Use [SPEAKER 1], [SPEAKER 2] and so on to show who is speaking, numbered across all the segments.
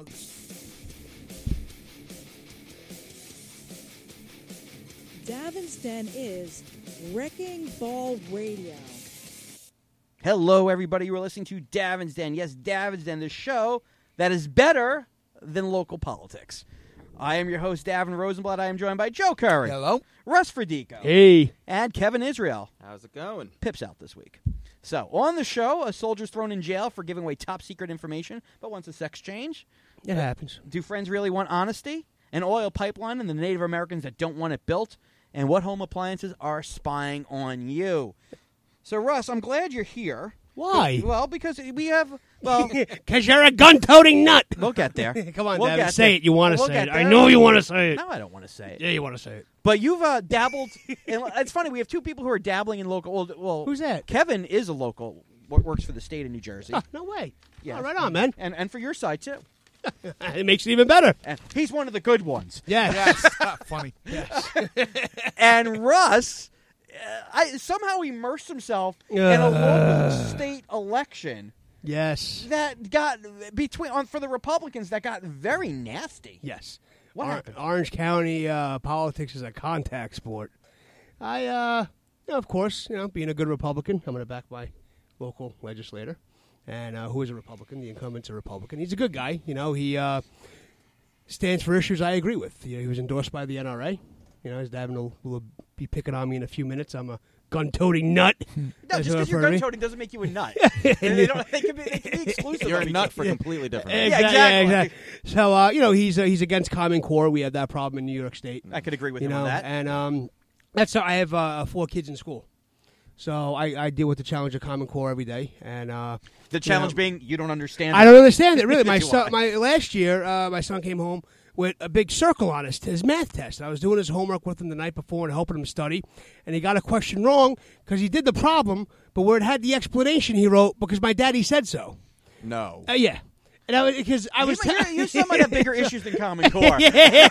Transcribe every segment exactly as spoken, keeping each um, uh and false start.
[SPEAKER 1] dogs.
[SPEAKER 2] Davin's Den is Wrecking Ball Radio.
[SPEAKER 3] Hello, everybody. You are listening to Davin's Den. Yes, Davin's Den, the show that is better than local politics. I am your host, Davin Rosenblatt. I am joined by Joe Curry.
[SPEAKER 1] Hello.
[SPEAKER 3] Russ Ferdico.
[SPEAKER 4] Hey.
[SPEAKER 3] And Kevin Israel.
[SPEAKER 5] How's it going?
[SPEAKER 3] Pip's out this week. So, on the show, a soldier's thrown in jail for giving away top-secret information, but wants a sex change.
[SPEAKER 4] It happens.
[SPEAKER 3] Do friends really want honesty? An oil pipeline and the Native Americans that don't want it built? And what home appliances are spying on you? So, Russ, I'm glad you're here.
[SPEAKER 4] Why?
[SPEAKER 3] Well, because we have, well...
[SPEAKER 4] Because you're a gun-toting nut.
[SPEAKER 3] We'll get there.
[SPEAKER 4] Come on,
[SPEAKER 3] we'll
[SPEAKER 4] Davin,
[SPEAKER 3] get
[SPEAKER 4] say
[SPEAKER 3] there.
[SPEAKER 4] it. You want to
[SPEAKER 3] We'll
[SPEAKER 4] say
[SPEAKER 3] get
[SPEAKER 4] it.
[SPEAKER 3] there.
[SPEAKER 4] I know you want to say it.
[SPEAKER 3] No, I don't want to say it.
[SPEAKER 4] Yeah, you want to say it.
[SPEAKER 3] But you've uh, dabbled... in, it's funny, we have two people who are dabbling in local... Well, well,
[SPEAKER 4] Who's that?
[SPEAKER 3] Kevin is a local, works for the state of New Jersey.
[SPEAKER 4] Oh, no way.
[SPEAKER 3] Yes.
[SPEAKER 4] Oh, right on, man.
[SPEAKER 3] And, and for your side, too.
[SPEAKER 4] It makes it even better.
[SPEAKER 3] And he's one of the good ones.
[SPEAKER 4] Yes.
[SPEAKER 1] Yes. Funny.
[SPEAKER 4] Yes.
[SPEAKER 3] And Russ... Uh, I, somehow immersed himself in a local state election
[SPEAKER 4] Yes.
[SPEAKER 3] that got between on for the Republicans that got very nasty.
[SPEAKER 4] Yes.
[SPEAKER 3] What
[SPEAKER 4] Or-
[SPEAKER 3] happened?
[SPEAKER 4] Orange County uh, politics is a contact sport. I, uh, you know, of course, you know, being a good Republican, I'm going to back my local legislator, and uh, who is a Republican. The incumbent's a Republican. He's a good guy. You know, he uh, stands for issues I agree with. You know, he was endorsed by the N R A. You know, his dad will, will be picking on me in a few minutes. I'm a gun-toting nut.
[SPEAKER 3] No,
[SPEAKER 4] That's
[SPEAKER 3] just
[SPEAKER 4] what
[SPEAKER 3] because you're
[SPEAKER 4] I've heard
[SPEAKER 3] gun
[SPEAKER 4] of
[SPEAKER 3] toting doesn't make you a nut. they, don't, they, can be, they can be exclusive.
[SPEAKER 5] You're
[SPEAKER 3] of
[SPEAKER 5] a
[SPEAKER 3] each
[SPEAKER 5] nut
[SPEAKER 3] other.
[SPEAKER 5] for completely different
[SPEAKER 4] me.
[SPEAKER 5] reasons.
[SPEAKER 3] Yeah,
[SPEAKER 4] Exactly,
[SPEAKER 3] exactly.
[SPEAKER 4] exactly. So, uh, you know, he's uh, he's against Common Core. We have that problem in New York State.
[SPEAKER 3] I could agree with
[SPEAKER 4] you
[SPEAKER 3] him
[SPEAKER 4] know,
[SPEAKER 3] on that.
[SPEAKER 4] and um, that's I have uh, four kids in school, so I, I deal with the challenge of Common Core every day, and uh,
[SPEAKER 3] The challenge
[SPEAKER 4] know,
[SPEAKER 3] being you don't understand.
[SPEAKER 4] I
[SPEAKER 3] it.
[SPEAKER 4] don't understand it really. My
[SPEAKER 3] Do
[SPEAKER 4] son,
[SPEAKER 3] I?
[SPEAKER 4] my last year, uh, my son came home with a big circle on his his math test. I was doing his homework with him the night before and helping him study, and he got a question wrong because he did the problem, but where it had the explanation, he wrote because my daddy said so.
[SPEAKER 5] No.
[SPEAKER 4] Uh, yeah, and I was because I was.
[SPEAKER 3] You, you, you someone have bigger issues than Common Core.
[SPEAKER 4] Yeah.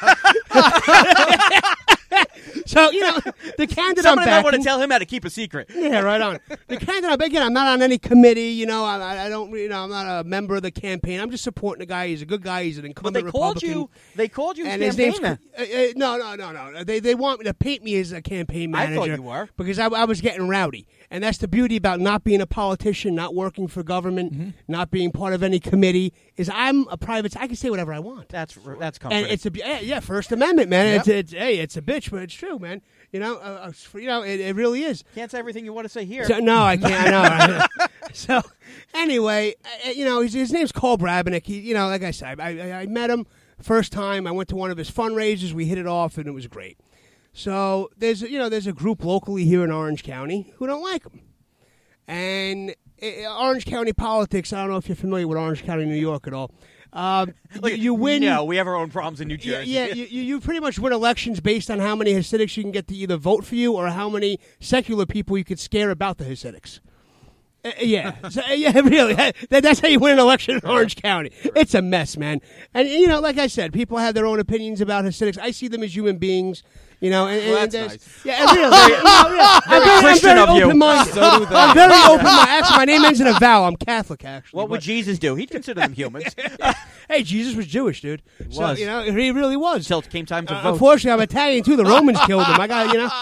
[SPEAKER 4] So, you know, the candidate
[SPEAKER 3] Someone
[SPEAKER 4] I'm
[SPEAKER 3] might want to
[SPEAKER 4] backing-
[SPEAKER 3] tell him how to keep a secret.
[SPEAKER 4] Yeah, right on. The candidate I'm backing, I'm not on any committee, you know, I, I don't, you know, I'm not a member of the campaign. I'm just supporting the guy. He's a good guy. He's an
[SPEAKER 3] But
[SPEAKER 4] incumbent
[SPEAKER 3] they called
[SPEAKER 4] Republican.
[SPEAKER 3] you. They called you
[SPEAKER 4] And his name's uh,
[SPEAKER 3] campaigner.
[SPEAKER 4] uh, no, no, no, no. They they want me to paint me as a campaign
[SPEAKER 3] I
[SPEAKER 4] manager.
[SPEAKER 3] thought you were.
[SPEAKER 4] Because I, I was getting rowdy, and that's the beauty about not being a politician, not working for government,
[SPEAKER 3] Mm-hmm.
[SPEAKER 4] not being part of any committee. Is I'm a private. I can say whatever I want.
[SPEAKER 3] That's that's comforting.
[SPEAKER 4] And it's a yeah, yeah, First Amendment, man.
[SPEAKER 3] Yep.
[SPEAKER 4] It's, it's hey, it's a bitch, but it's true, man. You know, uh, uh, you know, it, it really is.
[SPEAKER 3] Can't say everything you want to say here.
[SPEAKER 4] So, no, I can't. I know. So anyway, uh, you know, his, his name's Cole Brabenick. He, you know, like I said, I, I, I met him first time. I went to one of his fundraisers. We hit it off, and it was great. So there's, you know, there's a group locally here in Orange County who don't like him, and uh, Orange County politics. I don't know if you're familiar with Orange County, New York, at all. Um,
[SPEAKER 3] Look,
[SPEAKER 4] you, you win.
[SPEAKER 3] No, we have our own problems in New
[SPEAKER 4] Yeah,
[SPEAKER 3] Jersey.
[SPEAKER 4] yeah you, you you pretty much win elections based on how many Hasidics you can get to either vote for you or how many secular people you could scare about the Hasidics. Uh, yeah, so, uh, yeah, really. That, that's how you win an election in Orange County. It's a mess, man. And you know, like I said, people have their own opinions about Hasidics. I see them as human beings. You know, and,
[SPEAKER 5] Well,
[SPEAKER 4] and
[SPEAKER 5] that's
[SPEAKER 4] there's-
[SPEAKER 5] nice.
[SPEAKER 4] Yeah, and really, you know, really. I'm very,
[SPEAKER 3] Christian
[SPEAKER 4] I'm
[SPEAKER 3] of
[SPEAKER 4] very
[SPEAKER 3] you.
[SPEAKER 4] open-minded.
[SPEAKER 5] So do they.
[SPEAKER 4] I'm very open-minded. Actually, my name ends in a vowel. I'm Catholic, actually.
[SPEAKER 3] What would
[SPEAKER 4] but-
[SPEAKER 3] Jesus do? He'd consider them humans.
[SPEAKER 4] Hey, Jesus was Jewish, dude. So,
[SPEAKER 3] was.
[SPEAKER 4] you know, he really was.
[SPEAKER 3] Until it came time to
[SPEAKER 4] Uh,
[SPEAKER 3] vote.
[SPEAKER 4] unfortunately, I'm Italian too. The Romans killed him. I got you know.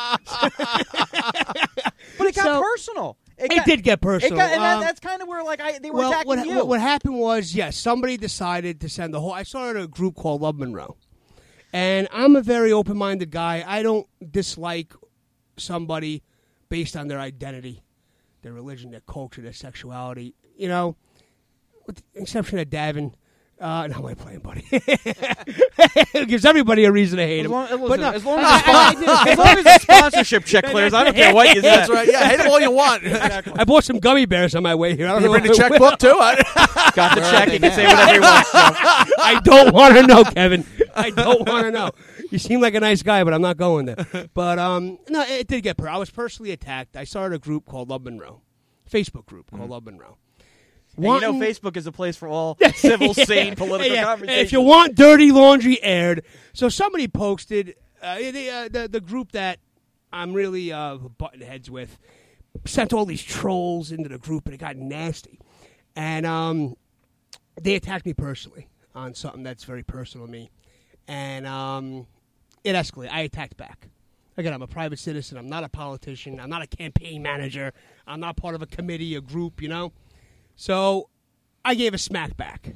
[SPEAKER 3] But it got
[SPEAKER 4] So-
[SPEAKER 3] personal.
[SPEAKER 4] It
[SPEAKER 3] got-
[SPEAKER 4] did get
[SPEAKER 3] It
[SPEAKER 4] personal.
[SPEAKER 3] got, and that,
[SPEAKER 4] Um,
[SPEAKER 3] that's kind of where like I they were
[SPEAKER 4] well,
[SPEAKER 3] attacking
[SPEAKER 4] what,
[SPEAKER 3] you.
[SPEAKER 4] what what happened was, yes, somebody decided to send the whole. I started a group called Love Monroe, and I'm a very open-minded guy. I don't dislike somebody based on their identity, their religion, their culture, their sexuality. You know, with the exception of Davin. Uh, no, I'm playing, buddy. It gives everybody a reason to hate
[SPEAKER 3] As
[SPEAKER 4] him.
[SPEAKER 3] long, listen,
[SPEAKER 4] but no,
[SPEAKER 3] as, long as,
[SPEAKER 4] I-
[SPEAKER 3] the
[SPEAKER 4] I- I
[SPEAKER 3] spon-
[SPEAKER 4] do.
[SPEAKER 3] as long as the sponsorship check clears, I don't care what you say.
[SPEAKER 5] That's right. Yeah, hate them all you want.
[SPEAKER 4] I bought some gummy bears on my way here. I don't
[SPEAKER 5] You
[SPEAKER 4] know
[SPEAKER 5] bring the
[SPEAKER 4] if-
[SPEAKER 5] checkbook too?
[SPEAKER 3] Got the check. You can say whatever you want.
[SPEAKER 4] I don't want to know, Kevin. I don't want to know. You seem like a nice guy, but I'm not going there. But um, no, it did get. Per- I was personally attacked. I started a group called Love Monroe, Facebook group called Love Monroe.
[SPEAKER 3] And you know,
[SPEAKER 4] Wanting-
[SPEAKER 3] Facebook is a place for all civil, sane, political
[SPEAKER 4] Yeah.
[SPEAKER 3] conversations.
[SPEAKER 4] If you want dirty laundry aired, so somebody posted uh, the, uh, the the group that I'm really uh, butting heads with sent all these trolls into the group, and it got nasty. And um, they attacked me personally. on something that's very personal to me. And um, it escalated. I attacked back. Again, I'm a private citizen. I'm not a politician. I'm not a campaign manager. I'm not part of a committee, a group, you know. So I gave a smack back.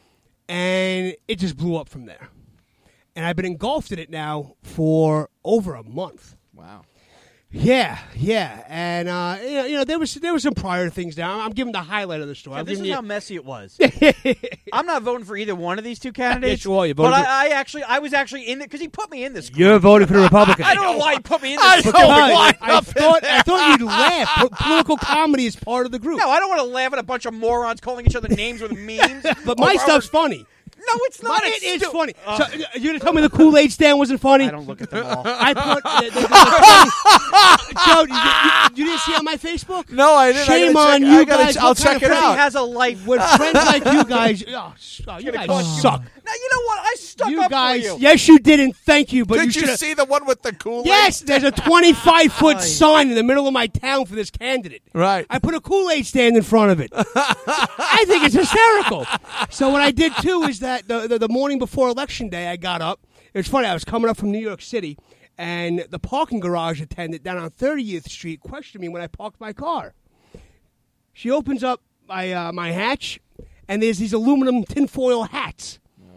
[SPEAKER 4] And it just blew up from there. And I've been engulfed in it now for over a month.
[SPEAKER 5] Wow.
[SPEAKER 4] Yeah, yeah, and uh, you know, you know, there was there was some prior things down. I'm giving the highlight of the story.
[SPEAKER 3] Yeah,
[SPEAKER 4] I'm
[SPEAKER 3] this is
[SPEAKER 4] giving
[SPEAKER 3] how
[SPEAKER 4] you-
[SPEAKER 3] messy it was. I'm not voting for either one of these two candidates.
[SPEAKER 4] Yes, you are. You're
[SPEAKER 3] but
[SPEAKER 4] voting
[SPEAKER 3] I, I actually, I was actually in it because he put me in this. Group.
[SPEAKER 4] You're voting for the Republicans.
[SPEAKER 3] I don't know why he put me in
[SPEAKER 5] I
[SPEAKER 3] this.
[SPEAKER 5] know
[SPEAKER 3] group.
[SPEAKER 5] why.
[SPEAKER 4] I thought I thought you'd laugh. Po- Political comedy is part of the group.
[SPEAKER 3] No, I don't want to laugh at a bunch of morons calling each other names with memes.
[SPEAKER 4] But my
[SPEAKER 3] Or-
[SPEAKER 4] stuff's funny.
[SPEAKER 3] No, it's
[SPEAKER 4] My,
[SPEAKER 3] not.
[SPEAKER 4] it
[SPEAKER 3] It's
[SPEAKER 4] is
[SPEAKER 3] stu-
[SPEAKER 4] funny.
[SPEAKER 3] Uh,
[SPEAKER 4] So, you're gonna tell me the Kool-Aid stand wasn't funny?
[SPEAKER 3] I don't look at them all.
[SPEAKER 4] I put uh, the, the, the, Joe, you, you, you didn't see on my Facebook?
[SPEAKER 5] No, I didn't.
[SPEAKER 4] Shame
[SPEAKER 5] I gotta
[SPEAKER 4] on
[SPEAKER 5] check,
[SPEAKER 4] you
[SPEAKER 5] I gotta,
[SPEAKER 4] guys.
[SPEAKER 5] I'll
[SPEAKER 4] What kind
[SPEAKER 5] check
[SPEAKER 4] of
[SPEAKER 5] it
[SPEAKER 4] friend
[SPEAKER 3] He
[SPEAKER 5] out.
[SPEAKER 3] has a life.
[SPEAKER 4] When friends like you guys, oh, oh, you
[SPEAKER 3] gonna
[SPEAKER 4] guys
[SPEAKER 3] cost you-
[SPEAKER 4] suck.
[SPEAKER 3] Now you know what? I stuck
[SPEAKER 4] You
[SPEAKER 3] up
[SPEAKER 4] guys,
[SPEAKER 3] for you.
[SPEAKER 4] yes, you didn't. Thank you, but
[SPEAKER 5] Did
[SPEAKER 4] you
[SPEAKER 5] you,
[SPEAKER 4] should.
[SPEAKER 5] see the one with the Kool-Aid?
[SPEAKER 4] Yes, there's a twenty-five foot
[SPEAKER 3] Aye.
[SPEAKER 4] sign in the middle of my town for this candidate.
[SPEAKER 5] Right.
[SPEAKER 4] I put a Kool-Aid stand in front of it. I think it's hysterical. So what I did too is that the, the the morning before election day, I got up. It was funny. I was coming up from New York City, and the parking garage attendant down on thirtieth Street questioned me when I parked my car. She opens up my uh, my hatch, and there's these aluminum tinfoil hats,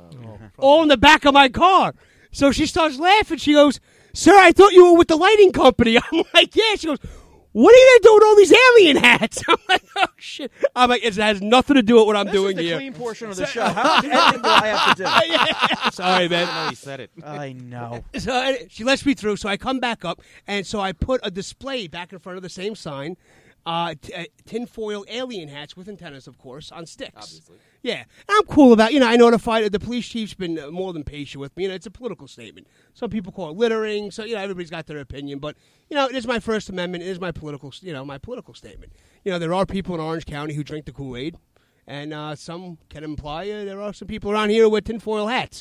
[SPEAKER 4] all in the back of my car. So she starts laughing. She goes, "Sir, I thought you were with the lighting company." I'm like, "Yeah." She goes, "What are you gonna do with all these alien hats?" I'm like, "Oh shit!" I'm like, "It has nothing to do with what I'm
[SPEAKER 3] This
[SPEAKER 4] doing
[SPEAKER 3] is the
[SPEAKER 4] here."
[SPEAKER 3] clean portion of the show. How much editing do I have to do?
[SPEAKER 4] Sorry, man.
[SPEAKER 5] I know he said it.
[SPEAKER 3] I know.
[SPEAKER 4] So uh, she lets me through, so I come back up, and so I put a display back in front of the same sign, uh, t- uh, tinfoil alien hats with antennas, of course, on sticks.
[SPEAKER 5] Obviously.
[SPEAKER 4] Yeah, and I'm cool about, you know, I notified, the police chief's been uh, more than patient with me. You know, it's a political statement. Some people call it littering, so, you know, everybody's got their opinion, but, you know, it is my First Amendment, it is my political, you know, my political statement. You know, there are people in Orange County who drink the Kool-Aid, and uh, some can imply uh, there are some people around here with tinfoil hats.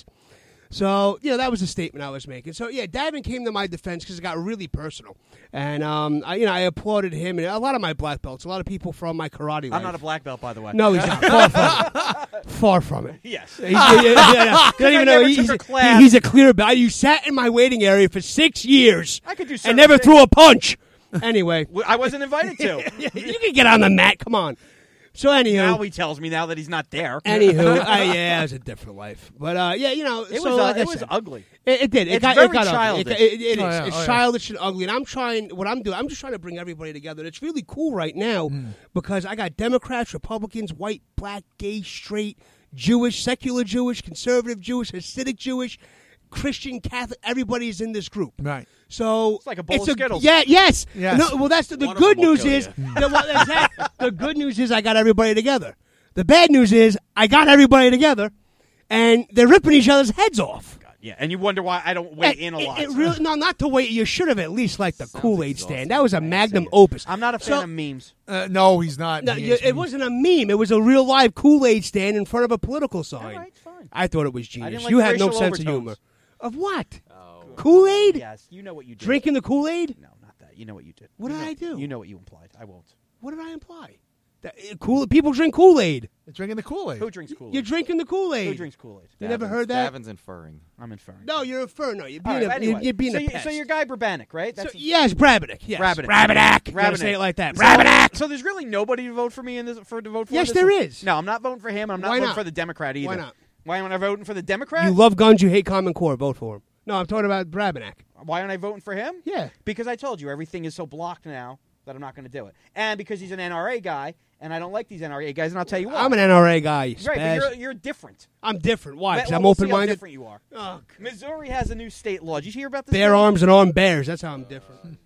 [SPEAKER 4] So, you know, that was the statement I was making. So, yeah, Davin came to my defense because it got really personal. And, um, I, you know, I applauded him. And a lot of my black belts, a lot of people from my karate life.
[SPEAKER 3] I'm not a black belt, by the way.
[SPEAKER 4] No, he's not. Far from it. Far from it.
[SPEAKER 3] Yes.
[SPEAKER 4] He's, yeah, yeah, yeah, yeah. You don't
[SPEAKER 3] I
[SPEAKER 4] even know.
[SPEAKER 3] never
[SPEAKER 4] He's,
[SPEAKER 3] took a class.
[SPEAKER 4] he's a clear belt. You sat in my waiting area for six years
[SPEAKER 3] I could do
[SPEAKER 4] and
[SPEAKER 3] certain
[SPEAKER 4] never
[SPEAKER 3] things.
[SPEAKER 4] threw a punch. Anyway,
[SPEAKER 3] Well, I wasn't invited to.
[SPEAKER 4] you can get on the mat. Come on. So, anyhow.
[SPEAKER 3] Now he tells me now that he's not there.
[SPEAKER 4] Anywho, uh, yeah, it was a different life. But, uh, yeah, you know.
[SPEAKER 3] It
[SPEAKER 4] so,
[SPEAKER 3] was uh,
[SPEAKER 4] like I
[SPEAKER 3] it was
[SPEAKER 4] said,
[SPEAKER 3] ugly.
[SPEAKER 4] It, it did. It
[SPEAKER 3] It's
[SPEAKER 4] got,
[SPEAKER 3] very
[SPEAKER 4] it got
[SPEAKER 3] childish.
[SPEAKER 4] ugly. It, it, it
[SPEAKER 5] Oh,
[SPEAKER 4] is.
[SPEAKER 5] yeah,
[SPEAKER 4] It's
[SPEAKER 5] oh, yeah.
[SPEAKER 4] childish and ugly. And I'm trying, what I'm doing, I'm just trying to bring everybody together. It's really cool right now because I got Democrats, Republicans, white, black, gay, straight, Jewish, secular Jewish, conservative Jewish, Hasidic Jewish, Christian, Catholic. Everybody's in this group.
[SPEAKER 5] Right.
[SPEAKER 4] So
[SPEAKER 3] It's like a bowl of Skittles.
[SPEAKER 4] Yeah, yes.
[SPEAKER 5] Yes.
[SPEAKER 4] No, well, that's the, the
[SPEAKER 5] One of
[SPEAKER 4] good
[SPEAKER 5] them will
[SPEAKER 4] news
[SPEAKER 5] kill
[SPEAKER 4] is
[SPEAKER 5] you.
[SPEAKER 4] the, well, that's that. The good news is I got everybody together. The bad news is I got everybody together, and they're ripping each other's heads off.
[SPEAKER 3] Yeah, and you wonder why I don't weigh
[SPEAKER 4] It-
[SPEAKER 3] in a
[SPEAKER 4] it-
[SPEAKER 3] lot.
[SPEAKER 4] It really, no, not to wait. You should have at least liked the
[SPEAKER 5] Sounds
[SPEAKER 4] Kool-Aid
[SPEAKER 5] exhausting.
[SPEAKER 4] stand. That was a magnum opus.
[SPEAKER 3] I'm not a fan
[SPEAKER 4] So-
[SPEAKER 3] of memes.
[SPEAKER 5] Uh, no, he's not.
[SPEAKER 4] No,
[SPEAKER 5] He
[SPEAKER 4] you-
[SPEAKER 5] is-
[SPEAKER 4] it wasn't a meme. It was a real live Kool-Aid stand in front of a political sign.
[SPEAKER 3] All right, fine.
[SPEAKER 4] I thought it was
[SPEAKER 3] I
[SPEAKER 4] genius.
[SPEAKER 3] didn't like
[SPEAKER 4] you
[SPEAKER 3] the
[SPEAKER 4] had no
[SPEAKER 3] racial
[SPEAKER 4] sense of
[SPEAKER 3] overtones.
[SPEAKER 4] humor. Of what?
[SPEAKER 5] Oh.
[SPEAKER 4] Kool-Aid?
[SPEAKER 3] Yes, you know what you did.
[SPEAKER 4] Drinking the Kool-Aid?
[SPEAKER 3] No, not that. You know what you did.
[SPEAKER 4] What
[SPEAKER 3] You
[SPEAKER 4] did
[SPEAKER 3] know-
[SPEAKER 4] I do?
[SPEAKER 3] You know what you implied. I won't.
[SPEAKER 4] What did I imply? That, uh, cool. People drink Kool-Aid.
[SPEAKER 5] They're drinking the Kool-Aid.
[SPEAKER 3] Who drinks Kool-Aid?
[SPEAKER 4] You're drinking the Kool-Aid.
[SPEAKER 3] Who drinks Kool-Aid?
[SPEAKER 4] You never
[SPEAKER 5] Davin's-
[SPEAKER 4] heard that?
[SPEAKER 5] Davin's inferring.
[SPEAKER 3] I'm inferring.
[SPEAKER 4] No, you're a fur. No, you're
[SPEAKER 3] All
[SPEAKER 4] being
[SPEAKER 3] right,
[SPEAKER 4] a
[SPEAKER 3] anyway.
[SPEAKER 4] you're, you're being
[SPEAKER 3] so
[SPEAKER 4] a
[SPEAKER 3] you,
[SPEAKER 4] pest.
[SPEAKER 3] So you're Guy Brabanek, right?
[SPEAKER 4] So-
[SPEAKER 3] That's
[SPEAKER 4] yes, Brabanek. Yes,
[SPEAKER 3] Brabanek.
[SPEAKER 4] Brabanek. You gotta
[SPEAKER 3] Brabanek.
[SPEAKER 4] say it like that.
[SPEAKER 3] So-
[SPEAKER 4] Brabanek.
[SPEAKER 3] So there's really nobody to vote for me in this for to vote for.
[SPEAKER 4] Yes,
[SPEAKER 3] this
[SPEAKER 4] there
[SPEAKER 3] one?
[SPEAKER 4] is.
[SPEAKER 3] No, I'm not voting for him. I'm not
[SPEAKER 4] Why
[SPEAKER 3] voting
[SPEAKER 4] not?
[SPEAKER 3] for the Democrat either.
[SPEAKER 4] Why not?
[SPEAKER 3] Why am I voting for the Democrat?
[SPEAKER 4] You love guns. You hate Common Core. Vote for him. No, I'm talking about Brabanek.
[SPEAKER 3] Why aren't I voting for him?
[SPEAKER 4] Yeah.
[SPEAKER 3] Because I told you everything is so blocked now that I'm not going to do it, and because he's an N R A guy, and I don't like these N R A guys, and I'll tell you why.
[SPEAKER 4] I'm an N R A guy. You
[SPEAKER 3] right,
[SPEAKER 4] spaz.
[SPEAKER 3] but you're you're different.
[SPEAKER 4] I'm different. Why? Because
[SPEAKER 3] Well,
[SPEAKER 4] I'm
[SPEAKER 3] we'll see how
[SPEAKER 4] open-minded.
[SPEAKER 3] different you are.
[SPEAKER 4] Oh,
[SPEAKER 3] Missouri has a new state law. Did you hear about this?
[SPEAKER 4] bare
[SPEAKER 3] law?
[SPEAKER 4] arms and armed bears. That's how I'm different.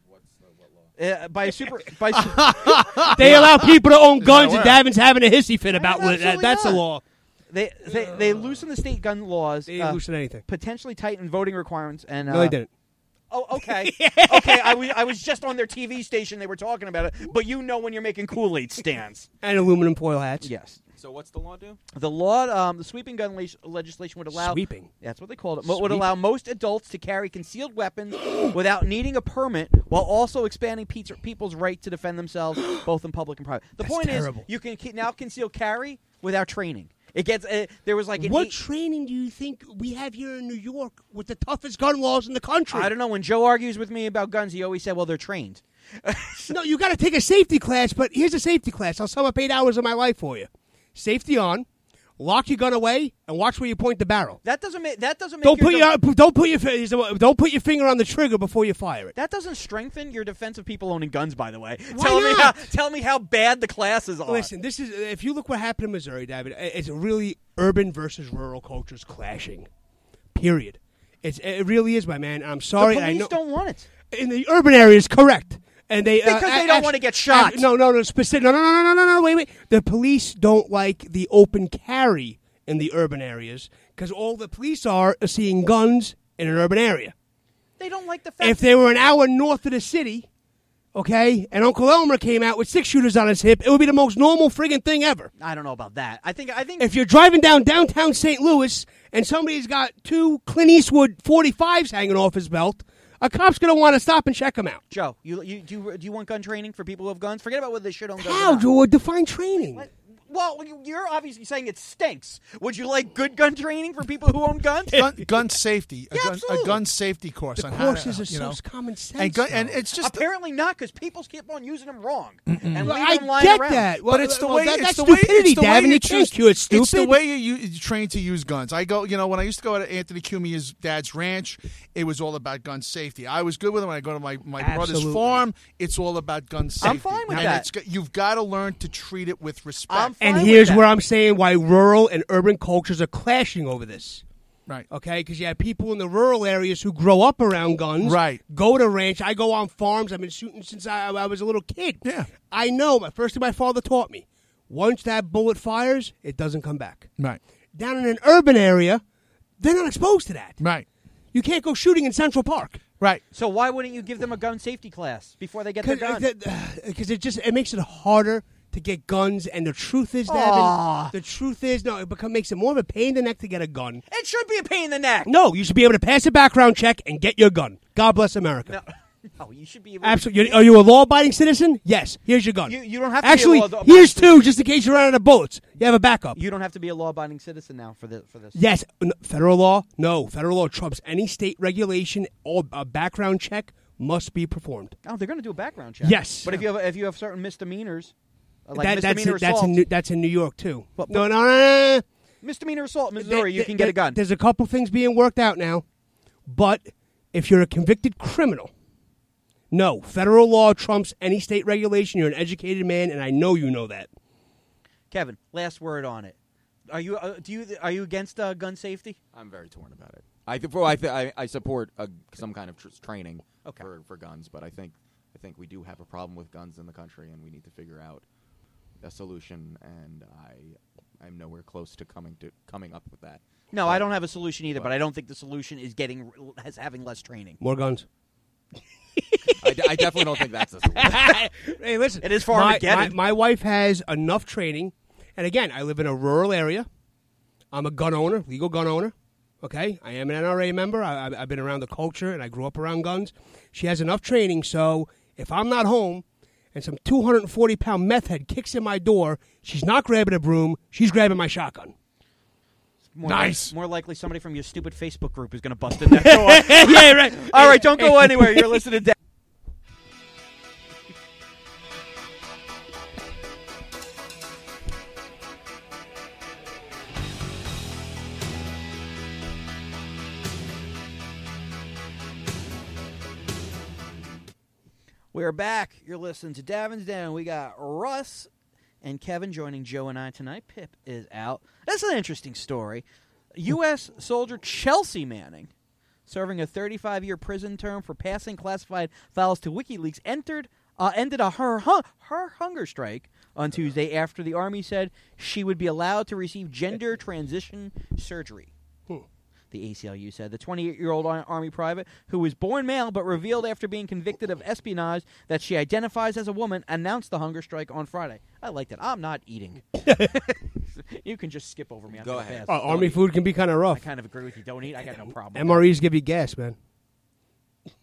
[SPEAKER 3] Uh, by a super. By su-
[SPEAKER 4] They allow people to own guns, and
[SPEAKER 5] where?
[SPEAKER 4] Davin's having a hissy fit about
[SPEAKER 3] No,
[SPEAKER 4] it. That,
[SPEAKER 3] absolutely
[SPEAKER 4] that's the
[SPEAKER 3] not.
[SPEAKER 4] law.
[SPEAKER 3] they they they loosen the state gun laws.
[SPEAKER 4] They didn't
[SPEAKER 3] uh,
[SPEAKER 4] loosen anything.
[SPEAKER 3] potentially tighten voting requirements and. Uh,
[SPEAKER 4] No, they didn't.
[SPEAKER 3] Oh, okay. okay, I was, I was just on their T V station. They were talking about it. But you know when you're making Kool-Aid stands.
[SPEAKER 4] And aluminum foil hats.
[SPEAKER 3] Yes.
[SPEAKER 5] So what's the law do?
[SPEAKER 3] The law, um, the sweeping gun le- legislation would allow.
[SPEAKER 4] Sweeping.
[SPEAKER 3] That's what they called it. Mo- Would
[SPEAKER 4] Sweep.
[SPEAKER 3] allow most adults to carry concealed weapons without needing a permit, while also expanding pe- people's right to defend themselves, both in public and private. The
[SPEAKER 4] That's
[SPEAKER 3] point
[SPEAKER 4] terrible.
[SPEAKER 3] is, you can ke- now conceal carry without training. It gets uh, there was like an
[SPEAKER 4] What
[SPEAKER 3] eight,
[SPEAKER 4] training do you think we have here in New York with the toughest gun laws in the country?
[SPEAKER 3] I don't know. When Joe argues with me about guns, he always said, "Well, they're trained."
[SPEAKER 4] No, you got to take a safety class, but here's a safety class. I'll sum up eight hours of my life for you. Safety on, lock your gun away, and watch where you point the barrel.
[SPEAKER 3] That doesn't make that doesn't make
[SPEAKER 4] Don't
[SPEAKER 3] your
[SPEAKER 4] put
[SPEAKER 3] de-
[SPEAKER 4] your don't put your fi- don't put your finger on the trigger before you fire it.
[SPEAKER 3] that doesn't strengthen your defense of people owning guns. By the way,
[SPEAKER 4] Why
[SPEAKER 3] tell me how
[SPEAKER 4] not?
[SPEAKER 3] tell me how bad the classes are.
[SPEAKER 4] Listen, this is if you look what happened in Missouri, David. It's really urban versus rural cultures clashing. Period. It's it really is, my man. I'm
[SPEAKER 3] the
[SPEAKER 4] sorry.
[SPEAKER 3] police
[SPEAKER 4] I know
[SPEAKER 3] don't want it.
[SPEAKER 4] in the urban areas, correct. And they
[SPEAKER 3] Because
[SPEAKER 4] uh,
[SPEAKER 3] they
[SPEAKER 4] a-
[SPEAKER 3] don't
[SPEAKER 4] act-
[SPEAKER 3] wanna get shot.
[SPEAKER 4] act- no, no, no. Specific. No, no, no, no, no, no. Wait, wait. The police don't like the open carry in the urban areas because all the police are is seeing guns in an urban area.
[SPEAKER 3] They don't like the fact.
[SPEAKER 4] If they were an hour north of the city, okay, and Uncle Elmer came out with six shooters on his hip, it would be the most normal friggin' thing ever.
[SPEAKER 3] I don't know about that. I think I think
[SPEAKER 4] If you're driving down downtown Saint Louis and somebody's got two Clint Eastwood forty-fives hanging off his belt, a cop's going to want to stop and check him out.
[SPEAKER 3] Joe, you, you do you, do you want gun training for people who have guns? Forget about whether they should own guns. or
[SPEAKER 4] How,
[SPEAKER 3] not.
[SPEAKER 4] Joe? Define training.
[SPEAKER 3] What? Well, you- you're obviously saying it stinks. Would you like good gun training for people who own guns?
[SPEAKER 5] gun, gun safety, a,
[SPEAKER 3] Yeah,
[SPEAKER 5] gun, a
[SPEAKER 3] absolutely.
[SPEAKER 5] gun safety course
[SPEAKER 4] The
[SPEAKER 5] on how
[SPEAKER 4] courses
[SPEAKER 5] to,
[SPEAKER 4] are
[SPEAKER 5] you
[SPEAKER 4] so
[SPEAKER 5] know,
[SPEAKER 4] common sense.
[SPEAKER 5] and, gun, and
[SPEAKER 4] though.
[SPEAKER 5] it's just
[SPEAKER 3] Apparently not, because people keep on using them wrong and leave
[SPEAKER 4] Well, I
[SPEAKER 3] them lying
[SPEAKER 4] get
[SPEAKER 3] around.
[SPEAKER 4] that. Well,
[SPEAKER 5] but it's the
[SPEAKER 4] well,
[SPEAKER 5] way
[SPEAKER 4] that,
[SPEAKER 5] it's
[SPEAKER 4] that's
[SPEAKER 5] the way
[SPEAKER 4] stupidity,
[SPEAKER 5] it's the way
[SPEAKER 4] Davin.
[SPEAKER 5] you
[SPEAKER 4] You
[SPEAKER 5] choose.
[SPEAKER 4] can't cure it's stupid.
[SPEAKER 5] It's the way you, you you train to use guns. I go, you know, when I used to go to Anthony Cumia's dad's ranch, it was all about gun safety. I was good with him. When I go to my, my brother's
[SPEAKER 4] Absolutely.
[SPEAKER 5] farm, it's all about gun safety.
[SPEAKER 3] I'm fine with
[SPEAKER 5] and
[SPEAKER 3] that.
[SPEAKER 5] It's, go- you've got to learn to treat it with respect.
[SPEAKER 3] I'm
[SPEAKER 4] And
[SPEAKER 3] fine with
[SPEAKER 4] here's
[SPEAKER 3] that.
[SPEAKER 4] where I'm saying why rural and urban cultures are clashing over this.
[SPEAKER 5] right.
[SPEAKER 4] Okay, because you have people in the rural areas who grow up around guns.
[SPEAKER 5] Right.
[SPEAKER 4] Go to ranch. I go on farms. I've been shooting since I, I was a little kid.
[SPEAKER 5] Yeah.
[SPEAKER 4] I know. My first thing my father taught me: once that bullet fires, it doesn't come back.
[SPEAKER 5] Right.
[SPEAKER 4] Down in an urban area, they're not exposed to that.
[SPEAKER 5] Right.
[SPEAKER 4] You can't go shooting in Central Park.
[SPEAKER 5] Right.
[SPEAKER 3] So why wouldn't you give them a gun safety class before they get their gun?
[SPEAKER 4] Because it just it makes it harder to get guns. And the truth is, Devin,
[SPEAKER 3] Aw.
[SPEAKER 4] the truth is, no, it become, makes it more of a pain in the neck to get a gun.
[SPEAKER 3] It should be a pain in the neck.
[SPEAKER 4] No, you should be able to pass a background check and get your gun. God bless America.
[SPEAKER 3] No, no, you should be able.
[SPEAKER 4] Absolutely. You're- Are you a law-abiding citizen? Yes. Here's your gun.
[SPEAKER 3] You, you don't have to be
[SPEAKER 4] Actually,
[SPEAKER 3] a law-
[SPEAKER 4] here's two, just in case you run out of bullets. You have a backup.
[SPEAKER 3] You don't have to be a law-abiding citizen now for this. For this.
[SPEAKER 4] Yes. N- Federal law? No. Federal law trumps any state regulation. All a background check must be performed.
[SPEAKER 3] Oh, they're going to do a background check.
[SPEAKER 4] Yes.
[SPEAKER 3] But if you have if you have certain misdemeanors, uh, like
[SPEAKER 4] That- that's
[SPEAKER 3] misdemeanor
[SPEAKER 4] in, that's
[SPEAKER 3] assault,
[SPEAKER 4] in New, that's in New York too.
[SPEAKER 3] But-
[SPEAKER 4] no, no, no, no, no.
[SPEAKER 3] misdemeanor assault, in Missouri,
[SPEAKER 4] There-
[SPEAKER 3] you can
[SPEAKER 4] there-
[SPEAKER 3] get a gun.
[SPEAKER 4] There's a couple things being worked out now, but if you're a convicted criminal, no, federal law trumps any state regulation. You're an educated man, and I know you know that.
[SPEAKER 3] Kevin, last word on it. Are you uh, do you are you against uh, gun safety?
[SPEAKER 1] I'm very torn about it. I th- well, I, th- I I support uh some kind of tr- training
[SPEAKER 3] Okay.
[SPEAKER 1] for, for guns, but I think I think we do have a problem with guns in the country, and we need to figure out a solution. And I I'm nowhere close to coming to coming up with that.
[SPEAKER 3] No,
[SPEAKER 1] But-
[SPEAKER 3] I don't have a solution either, but I don't think the solution is getting has having less training.
[SPEAKER 4] More guns.
[SPEAKER 1] I, d- I definitely don't think that's the solution.
[SPEAKER 4] Hey, listen.
[SPEAKER 3] It is for
[SPEAKER 4] my,
[SPEAKER 3] Armageddon.
[SPEAKER 4] my, my wife has enough training, and again, I live in a rural area. I'm a gun owner, legal gun owner. Okay, I am an N R A member. I, I, I've been around the culture, and I grew up around guns. She has enough training, so if I'm not home and some two hundred forty pound meth head kicks in my door, she's not grabbing a broom. She's grabbing my shotgun.
[SPEAKER 3] More
[SPEAKER 5] Nice.
[SPEAKER 3] Like, more likely, somebody from your stupid Facebook group is going to bust in that door.
[SPEAKER 4] Yeah, right.
[SPEAKER 3] All right, don't go anywhere. You're listening to. We're back. You're listening to Davin's Den. We got Russ and Kevin joining Joe and I tonight. Pip is out. That's an interesting story. U S soldier Chelsea Manning, serving a thirty-five year prison term for passing classified files to WikiLeaks, entered uh, ended a her hu- her hunger strike on Tuesday after the Army said she would be allowed to receive gender transition surgery. The A C L U said the twenty-eight-year-old Army private, who was born male but revealed after being convicted of espionage that she identifies as a woman, announced the hunger strike on Friday. I liked it. I'm not eating. You can just skip over me. I'm
[SPEAKER 1] Go
[SPEAKER 3] gonna
[SPEAKER 1] ahead.
[SPEAKER 3] pass.
[SPEAKER 4] Uh, Army food can be kind of
[SPEAKER 3] I
[SPEAKER 4] rough.
[SPEAKER 3] kind of agree with you. Don't eat. I got no problem.
[SPEAKER 4] M R Es give you gas, man.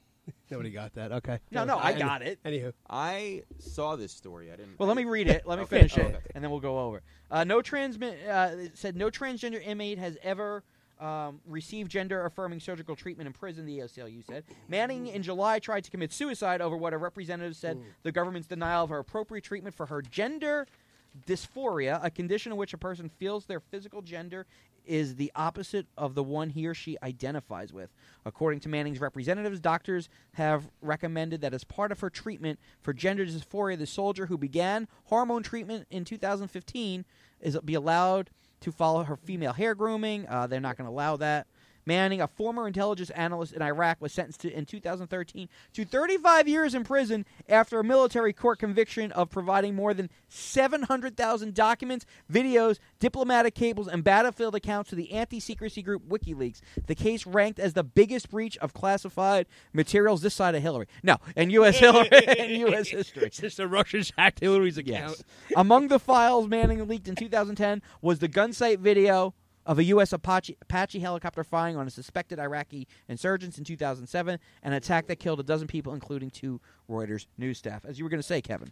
[SPEAKER 4] Nobody got that. Okay.
[SPEAKER 3] No, no, I got it.
[SPEAKER 4] Anywho.
[SPEAKER 1] I saw this story. I didn't.
[SPEAKER 3] Well,
[SPEAKER 1] I
[SPEAKER 3] let me
[SPEAKER 1] didn't-
[SPEAKER 3] read it. Let me
[SPEAKER 1] Okay.
[SPEAKER 3] finish
[SPEAKER 1] Oh,
[SPEAKER 3] it,
[SPEAKER 1] okay.
[SPEAKER 3] and then we'll go over. Uh, no transmit. Uh, it said no transgender inmate has ever um, received gender-affirming surgical treatment in prison. The A C L U said Manning in July tried to commit suicide over what a representative said the government's denial of her appropriate treatment for her gender dysphoria, a condition in which a person feels their physical gender is the opposite of the one he or she identifies with. According to Manning's representatives, doctors have recommended that as part of her treatment for gender dysphoria, the soldier who began hormone treatment in two thousand fifteen is be allowed to follow her female hair grooming. Uh, they're not going to allow that. Manning, a former intelligence analyst in Iraq, was sentenced to, in two thousand thirteen to thirty-five years in prison after a military court conviction of providing more than seven hundred thousand documents, videos, diplomatic cables, and battlefield accounts to the anti-secrecy group WikiLeaks. The case ranked as the biggest breach of classified materials this side of Hillary. No, in U S Hillary, in U S history.
[SPEAKER 4] Since the Russians hacked Hillary's account.
[SPEAKER 3] Yes. Among the files Manning leaked in two thousand ten was the gun sight video of a U S Apache, Apache helicopter firing on a suspected Iraqi insurgents in two thousand seven, an attack that killed a dozen people, including two Reuters news staff. As you were going to say, Kevin.